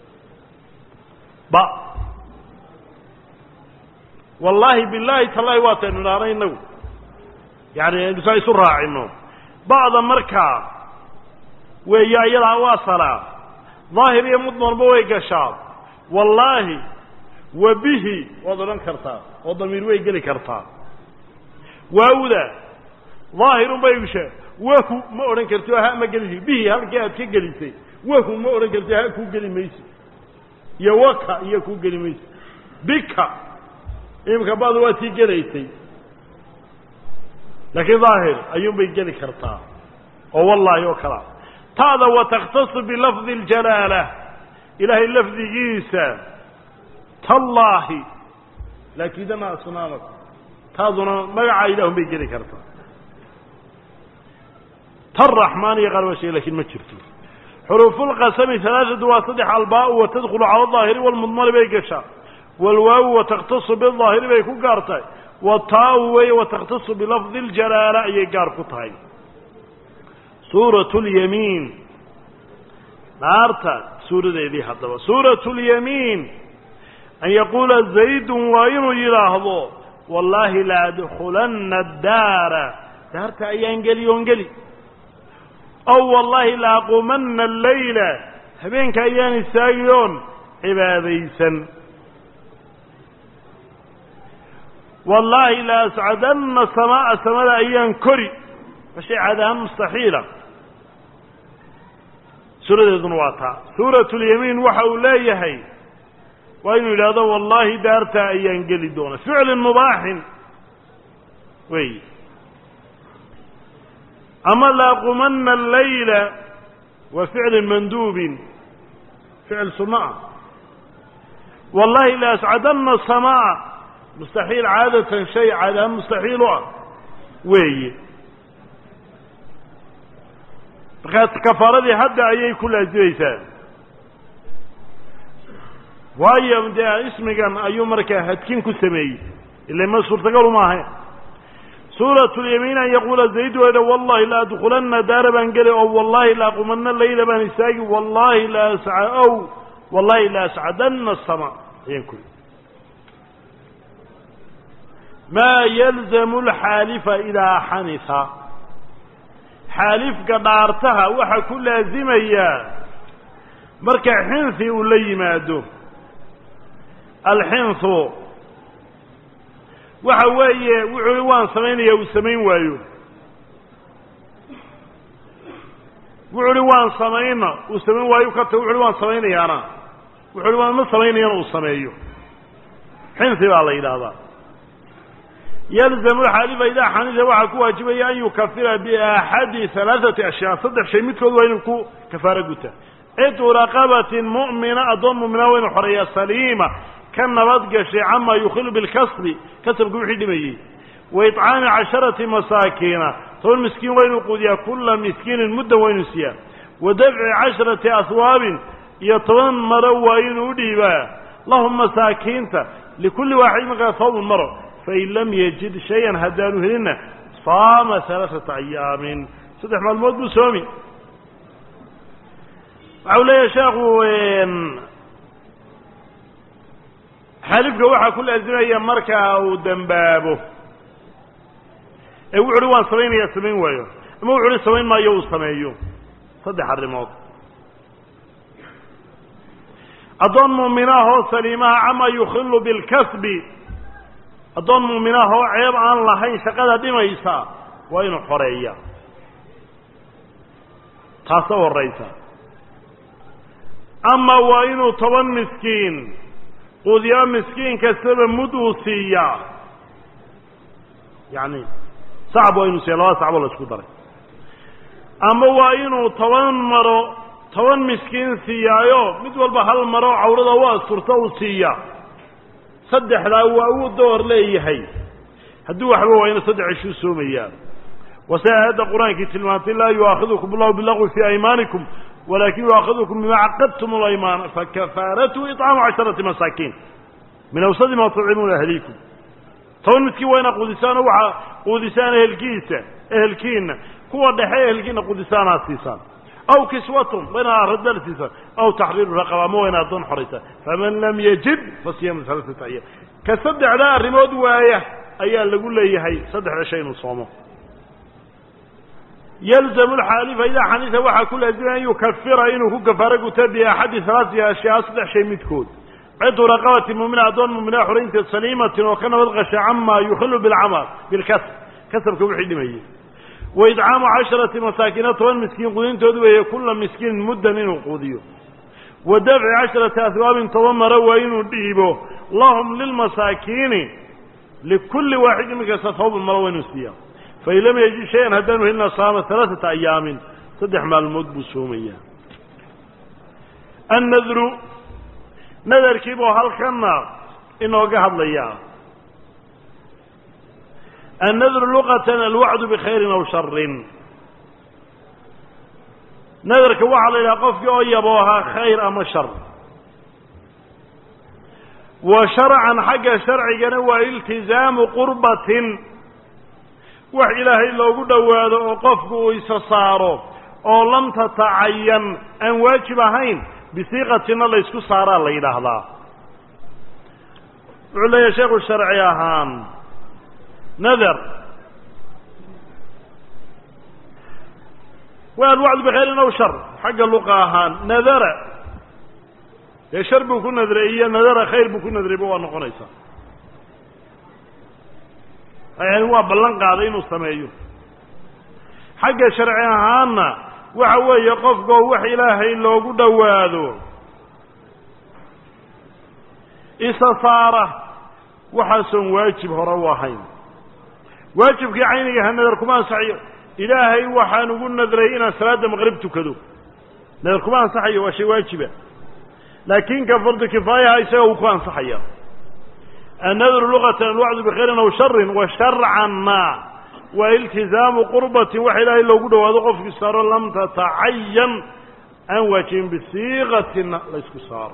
والله بالله تالله واتن نارينو يعني نساي سرع إنه بعض مركع ويا يلا واصلا ظاهر يمضمر بويقشى والله وبه وضلن كرتا وضمير ويقلي كرتا واوذا ظاهر بيوشا وهو ما أورن كرتوها ما قليه به هل كانت كجليسي وهو ما أورن كرتوها كو قلي ميسي يوكا يكو قلي ميسي بكا يمكن بعض وقتي قليسي لكن ظاهر أيوم بيقلي كرتا والله يوكلا هذا وتختص بلفظ الجلالة إلهي اللفظ جيسا تالله لكن إذا ما أصنامك هذا ما يعايلهم بيقلي كرتا الرحمن يقال وشيء لكن ما شفته حروف القسم 3 وصدح الباء وتدخل على الظاهر والمضمر بيقشى والواو وتختص بالظاهر بيكو قارتاي والتاء وتختص بلفظ الجلالة أي قارقتاي سورة اليمين نارتا سورة ذي حضر سورة اليمين أن يقول زيد وين يلاحظه والله لا أدخلن الدار دارتا أي ينقلي أو والله لا أقومن الليلة هبينك أيان الساقيون عباديسا والله لا أسعدن سماء أيان كري فشيء عادها مستحيلة سورة الذنواتها سورة اليمين وحوليهي وإن إلى والله دارتا أيان قلدون فعل مباح وي أما لا قمن الليل وفعل مندوب فعل سماع والله لا أسعدن السماء مستحيل عادة شيء عادة مستحيل وي بقات كفارة هدى أيي كل أجويسان وهي من اسمك أيو مركة هتكين كسمي اللي ما صورت قالوا معها سورة اليمين أن يقول زيد وإذا والله لا أدخلن دار بانقلي أو والله لا أقومن الليل بانساقي والله لا أسعى أو والله لا أسعدن السماء ينكل ما يلزم الحالف إذا حنث حالف قدارتها وحا كل لازمية مركع حنثي ولي مادو الحنث وحوي وعلوان سمين وسمين وايو وعلوان سمين وسمين وايو كتا وعلوان سمين يانا وعلوان ما سمين يانا وسميو حنثي بالله إلى هذا يلزم الحالف إذا حنث وحكو واجب أن يكفر بأحد 3 أشياء صدق شيء مثل وينكو كفارة قتا عتق رقبة مؤمنة أضم من وين حرية سليمة كان نبض شيء عما يخل بالكسب كسب قوحي دمي وإطعام 10 مساكين طول مسكين وين قوديا كل مسكين مدة وين سيا ودفع 10 أثواب يطوان مروين وديبا اللهم مساكينتا لكل واحد مقا ثوب مرو فإن لم يجد شيئا هدانه لنا صام 3 أيام صدح مع الموت بسومي أولا يا شيخ حالفك وحا كل أزمية مركة أو دنبابه وعلوان سمين يا سمين وايو أما وعلي سمين ما يو سميو صدح الرموض أظن مؤمناه سليمها عما يخل بالكسب أظن مؤمناه عيب عن الله شقد دميسا وين حرية تصور رئيسا أما وين طبن مسكين قضيا مسكين كسب مدوسية يعني صعب وإنه سيلوات صعب ولا اسكو داري أما وإنه طوان مرو طوان مسكين سيايو مدول بحال مرو عورده واسطرته سيا صدح لا هو دور ليه هدو وحبه وإنه صدح شو سوميان وسيهد القرآن كتلمات لا يؤاخذكم الله باللغو في أيمانكم ولكن يؤاخذكم بما عقدتم الأيمان فكفارته إطعام 10 مساكين من أوسط ما تطعمون أهليكم طول مسكين وين قدسان وحا قدسان أهلكين كوا دحي أهلكين قدسان السيسان أو كسوتهم بين رد السيسان أو تحرير رقبة مو وين أظن حريته فمن لم يجد فصيام 3 أيام كسد على الرمود وآية أيها اللي يقول لي هي صدح على شيء نصومه يلزم الحالف إذا حنث وحا كل أن يكفر إنه كفارك وتبي أحد 3 أشياء صدح شيء متكود عد رقبة مؤمنة أدون مؤمنة حرينة سليمة وكان والغش عما يخل بالعمل بالكسر كسر كوحيد ميت وإدعام 10 مساكين والمسكين قدين تدوي كل مسكين مدة منه قوديه ودفع 10 أثواب تضمر وإنه ديبه اللهم للمساكين لكل واحد منك ستثوب المروين السيام فإن لم يجد شيئا هدانه إلا صام 3 أيام صدح مع الموت بسومية النذر نذر كيبو هالكنا إنه قهد لياه النذر لغة الوعد بخير أو شر نذر كوعد إلى قفك أو يبوها خير أم شر وشرعا حق شرعي جنوى التزام قربة wax ilaahay loogu dhawaado oo qofku uu isa saaro oo lam tatacayyan aan waajib ahayn bisiiqatina la isku saaraa la yiraahdaa wuxuu sheekhu sharci ahaan nadar wal wa'd bi khayrin aw shar xagga luqa ahaan nadara ya shar buu ku nadriya nadara khayr buu ku nadriba waa noqonaysaa يعني هو بلن قاضي إنه سميه حق شرعي هانا وهو يقف وح إلهي لو قد وادو إصصاره وحسن واجب هروحين واجب كعيني هنذركمان صحيح إلهي وحان قلنا ذرينا صلاة مغرب تكدو نذركمان صحيح وشي واجبه لكن كفرض كفاية يسوي كمان صحيح النذر لغة الوعد بخير أو شر وشرعا ما والتزام قربة وحلا إلا وجوده وذقف كسار لم تتعين أن وجه بصيغة ليس كسار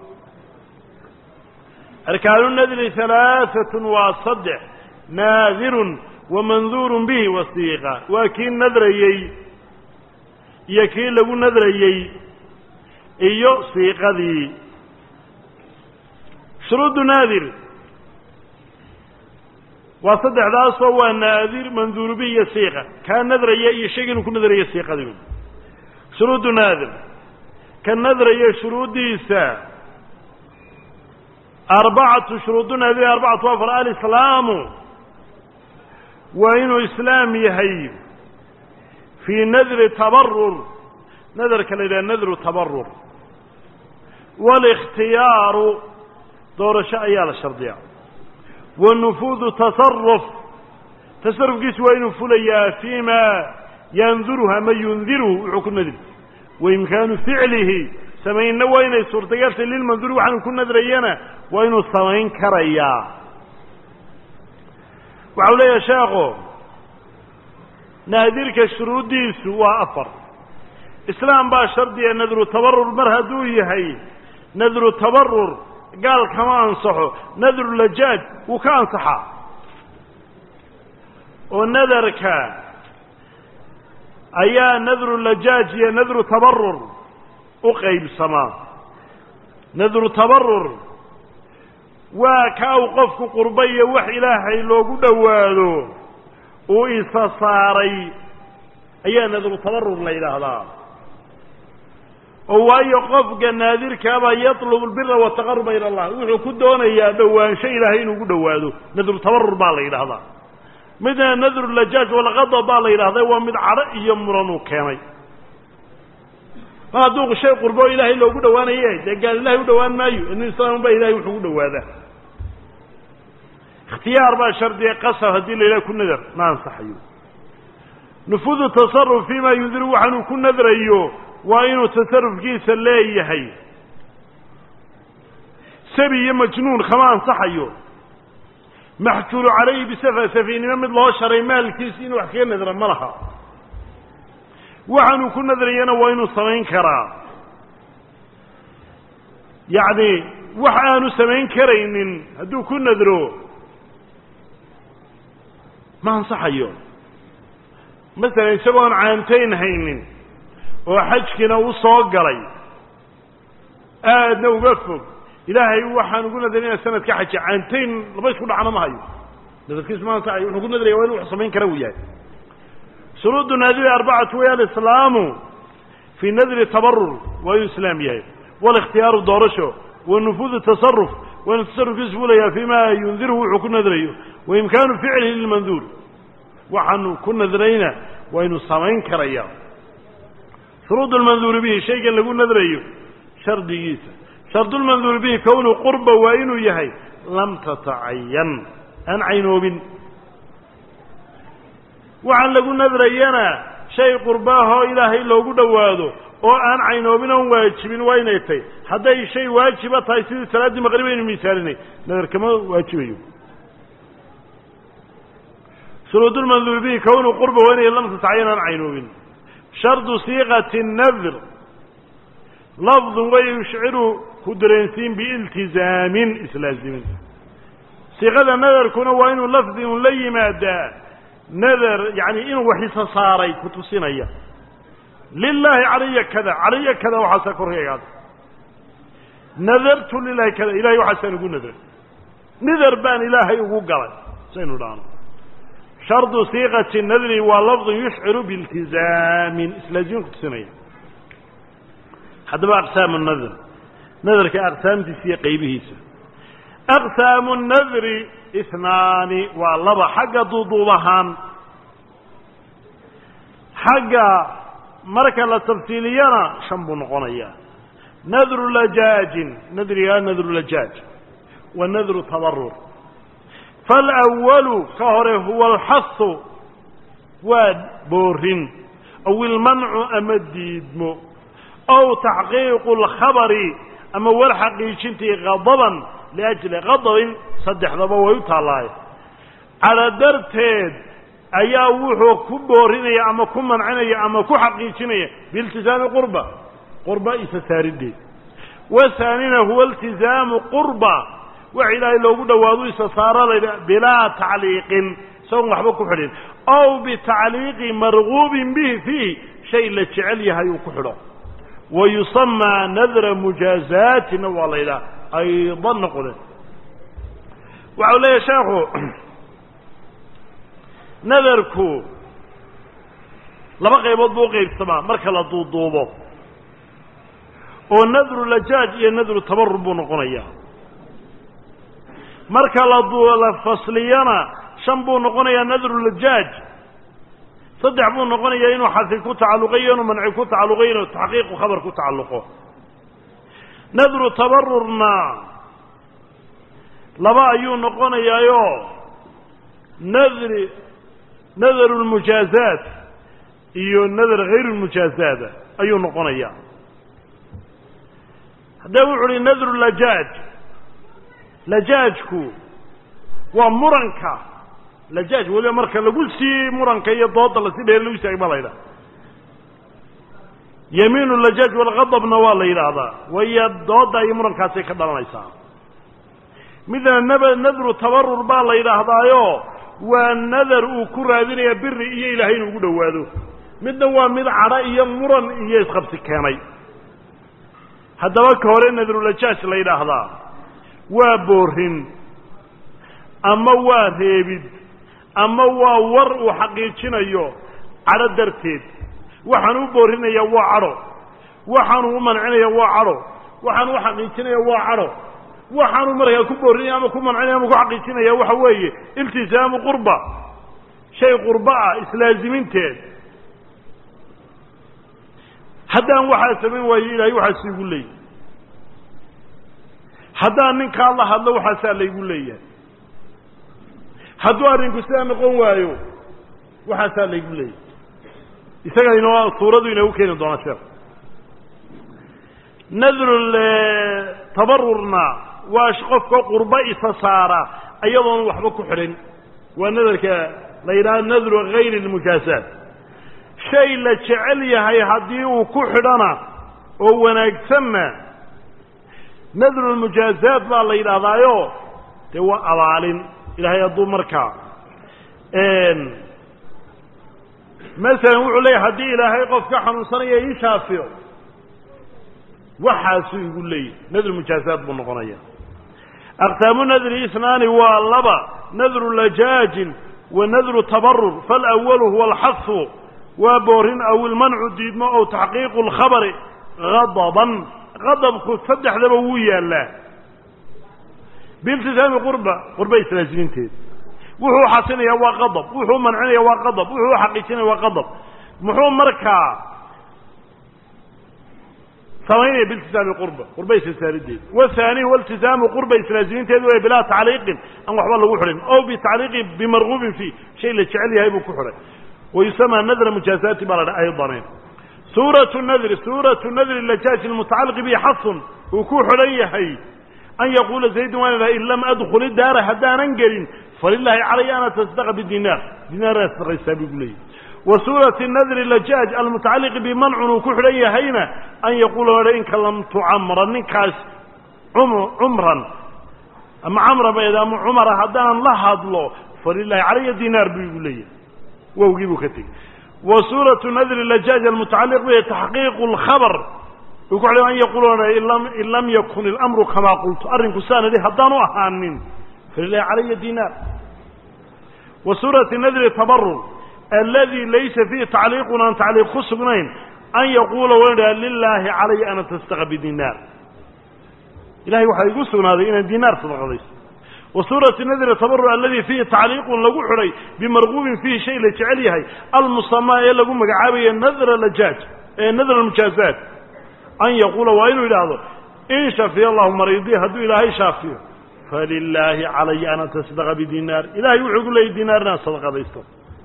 أركان النذر 3 وصدع ناذر ومنذور به وصيغة وكين نذريي يكين له نذريي إيو صيغة ذي شروط ناذر وصدع ذا صوى الناذر منذور به صيغة كان نذر يشيء وكن نذر يصيغة ذي شروط ناذر كان نذر يشروط ديسا 4 شروط ناذر 4 وفر الإسلام وإنه إسلام يهيب في نذر تبرر نذر كلا نذر تبرر والاختيار دور شأيال الشرطية والنفوذ تصرف كيس وين فليا فيما ينذرها من ينذره وحكم نذر وإمكان فعله سمين وين سورتيات للمنذر وحن كنا ذرينا وين الصمين كريا وعلي شاغو نادرك الشروط دي سوا أفر إسلام باشر دي نذر تبرر مرهدوه هي نذر تبرر قال كما انصحه نذر اللجاج وكان صحا ونذرك ايا نذر اللجاج يا نذر تبرر اقيم سما نذر تبرر وكاو قفك قربيه وح الهي لوغو دواادو او إيسا صاري ايا نذر تبرر لا اله الا هو يقف الناذر كما يطلب البر والتقرب إلى الله ويكون يا دوان شيء له إنه دواده نذر تبرر بالله هذا ماذا نذر اللجاج والغضب بالله هذا هو من عرق يمرن كامي ما دوق شيء قربه إلهي لو دوان إياه قال الله دوان ما يو إنه إنسان به إلهي وحو دواده اختيار بقى شرطي قصر هدي اللي لا كن نذر ما انصحيه نفوذ التصرف فيما ينذر وحنو كن نذر أيوه وإنه تصرف كيس اللي هي سبي مجنون خمان صحيو محكول عليه بسفة سفين من الله شري مال كيسين وحكي نذر ملها وحنو كن نذرينا وإنه صمين كرا يعني وحانو سمين كرين هدو كن نذرو ما انصحيو مثلا يسوون عامتين هينين وحجكنا وصوقري نوقفهم إلهي وحان قلنا ذلك سنة كحج عامتين لباش كل عنا ما هيو نذكر ما انصحيو نقولنا ذلك وين وحصمين كرويات شروط النذر 4 ويا الإسلام في نذر التبرر وإسلاميه والاختيار دورشه والنفوذ التصرف والتصرف يسبوله فيما ينذره حكم نذريه وإمكان فعله للمنذور وحن كنا نذرينا وإنه صمين كريا شروط المنذور به شيء اللي قلنا نذريه شرط يسا شرط المنذور به كونه قربة وإنه يهي لم تتعين أن عينه بن وعن لقلنا نذرينا شيء قرباه إلهي لو قد واده وأن عينه بن واجبين وينيتي هذا شيء واجب تايسيد ثلاثة مغربين مثالين نذر كما واجبين شروط المنذور به كونه قربه وإنه لم تتعين عن عينه بن شرط صيغة النذر لفظ ويشعر كدرنسين بالتزام إسلازم صيغة النذر كونه وإنه لفظ لي مادة نذر يعني إنه وحيث صاري كتوسينية لله علي كذا وحسكر هي نذرت لله كذا إلهي وحسن يقول نذر بان إلهي يقول قال سينو دانو شرط صيغة النذر ولفظ يشعر بالتزام إسلازم كتوسينية هذا أقسام النذر نذر كأقسام تسيق به أقسام النذر 2 والله حق ضوضوبهان حق مركة التفصيلية شنبو نقونيا نذر لجاج نذر لجاج والنذر تضرر فالأول كهره هو الحث وبورهن أو المنع أمديدمو أو تحقيق الخبر أما والحقيقة غضبا لأجل غضب صدح ضبا ويطالعه على درتين أيا وحو كبورينيا أما كمنعنيا أما كحقيقينيا بالتزام قربة إسساردي والثاني هو التزام قربة وعلى لو قد وضو إسسار بلا تعليق سوى محبوك حلين أو بتعليق مرغوب به فيه شيء لتشعليها يكحله ويسمى نذر مجازات والله أيضا نقول وعلى يا شيخ نذركو لما قيبض بو قيب سما مركا لا دوبو oo nadru lajaaj iyo nadru tabarrub noqonaya marka la fasliyana shan buu noqonaya nadru lajaaj saddex buu noqonaya inuu xasil ku tacalluqayo inuu manci ku tacalluqayo inuu taxqiiq khabar ku tacalluqo nadru tabarrurna laba ayuu noqonayayo nadru almujaazat iyo nadr ghayr almujaazat ayuu noqonaya هذا هو نذر لجاجكو ومرنكا لجاج ولا مركا لقول سي مرنكا يضاد الله سيده لو يستقبل هذا يمين اللجاج والغضب نوال الى هذا وهي ضاد اي مرنكا سي كدلنيسا مثلا نذر تبرر با لا يراهدايو والنذر كرادينيا بر iyo ilaahay ugu dhawaado midna waa mid cara iyo muran iyo isqabsi keenay haddaba ka hore nadru lajaaj la yiraahdaa waa boorin ama waa reebid ama waa war uu xaqiijinayo caro darteed waxaan u boorinaya waa caro waxaan u mancinaya waa caro waxaan u xaqiijinaya waa caro waxaan u markaa ku boorinaya ama ku mancinaya ama ku xaqiijinaya waxa weeye iltizaamu qurba shay qurba islaaziminteed haddaan waxaa samayn waayo ilaahay waxaa siigu leeyahay haddaan ninka Allah hadlo waxaa saa laygu leeyahay hadduu arrinku sidaa noqon waayo waxaasaa laygu leeyay isaga inoo suuradu inoogu keeni doona sheekh nadrul tabarurna waa qofka qurba isa saara ayadoon waxba ku xidhin waa nadarka la yidhaha nadru gayri lmujaasaat shay la jecel yahay haddii uu ku xidhana oo wanaagsanna nadrulmujaasaat baa la yidhaahdaayo dee waa abaalin ilaahay hadduu markaa masalan wuxuu leeyahay haddii ilaahay qof ka xanuunsanaya ii shaafiyo waxaasuu igu leeyahy nadrulmujaasaat buu noqonaya aqsaamu nadri isnaani waa laba nadru lajaajin wa nadru tabarur faalawalu huwa alxafu waa boorin aw ilmancu diidmo ow taxqiiqu lkhabari gadaban qadabku saddexdaba wuu yaallaa biiltisaami qurba islaasiminteed wuxuu xasinayaa waa qadab wuxuu mancinaya waa qadab wuxuu xaqiijinaya waa qadab muxuu markaa samaynaya biiltisaami qurba islaasimideed wathani waltisaamu qurba islaasiminteed way bilaa tacliiqin aan waxba lagu xidhin ow bitacliiqi bimarguubin fii shay la jecel yahay buu ku xidhay wayusamaa nadra mujaasaati baa la dha ayضanen suuratu nadri lajaaji mutacalliqi bihi xasun uu ku xidhan yahay an yaquula zaydun waan idhaha in lam adkul daara haddaanan gelin falilaahi calaya an atasdaqa bidinaar dinaaraan sadaqaystaa buu leeyahy wa suurati nadri lajaaj almutacalliqi bimancun uu ku xidhan yahayna an yaquula in kalamtu camran ninkaas cumran ama camra bayd ama cumara haddaanan la hadlo falilaahi calaya dinaar buu igu leeyahy wowgii buu ka tegey wa suuratu nadri lajaaj almutacalliq bihi taxqiiqu lkhabar uu ku xidhan an yaquula in lam yakun ilamru kamaa qultu arrinku saan idhi haddaanu ahaanin falilahi calaya dinaar wa suurati nadri tabarur aladi laysa fiihi tacliiqun aan tacliiq ku sugnayn an yaquula waa idhaha lilaahi calaya an atastaqa bidinaar ilahay waxaa igu sugnaaday inaan dinaar sadaqadayso wa suurati nadri tabarur aladi fiihi tacliiqun lagu xidhay bimarguubin fiihi shay la jecel yahay almusamaa ee lagu magacaabaya nadra lajaaj nadra almujaasaat an yaquula waa inuu yidhaahdo in shafiya allahu mariidii hadduu ilaahay shaafiyo falilaahi calaya an atasdaqa bidinaar ilahay wuxuu gu leeyay dinaar inaan sadaqadaysto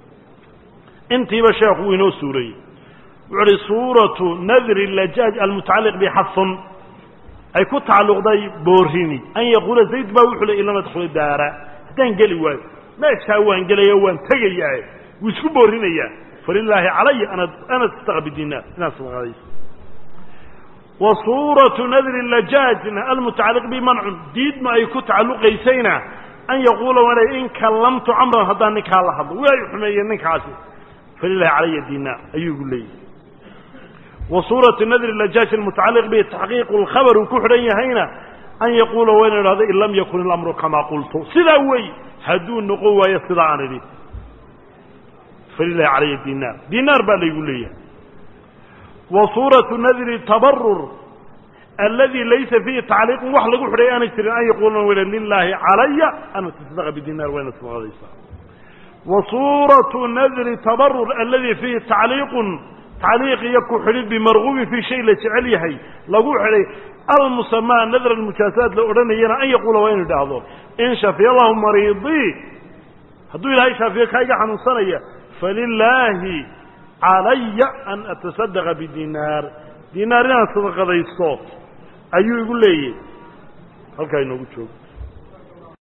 intiiba sheekhu wuu inoo suureeyey wuxu uhi suuratu nadri lajaaj almutacalliq bixasun ay ku tacalluqday boorini an yaquula zayd baa wuxuu le in lam adkhul daara haddaan geli waayo meeshaa waan gelaya waan tegayaa wuu isku boorinayaa falilaahi calaya an atasdaqa bidinaar inaan sadaqadaysto wa suuratu nadri lajaajna almutacalliq bimancun diidma ay ku tacalluqaysayna an yaquula waa in kallamtu camran haddaan ninkaa la hadlo way xumeeyeen ninkaasi falilahi calaya dinaar ayuu igu leeyahy wa suuratu nadri lajaaj almutacalliq bihi taxqiiqu lkhabar uu ku xidhan yahayna an yaquula waa inu idhahdo in lam yakun ilamru kamaa qultu sidaa wey hadduu noqon waayo sidaa aan idhi falilahi calaya dinaar baa laygu leeyahay wa suuratu nadri tabarur aladi laysa fiihi tacliiqun wax lagu xidhay aanay jirin an yaquula wala lilaahi calaya an tasaddaqa bidinaar wayna sadaqadaysaa wa suuratu nadri tabarur aladi fiihi tacliiqun tacliiq iyo ku xidhid bimarguubin fii shay la jecel yahay lagu xidhay almusamaa nadra almujaasaat la odhanayana an yaquula waa inu idhaahdo in shafiya allahu mariidii hadduu ilaahay shaafiyo kaa iga xanuunsanaya falilaahi calaya an atasadaqa bidinaar dinaar inaan sadaqadaysto ayuu igu leeyahy halkaa inoogu joogo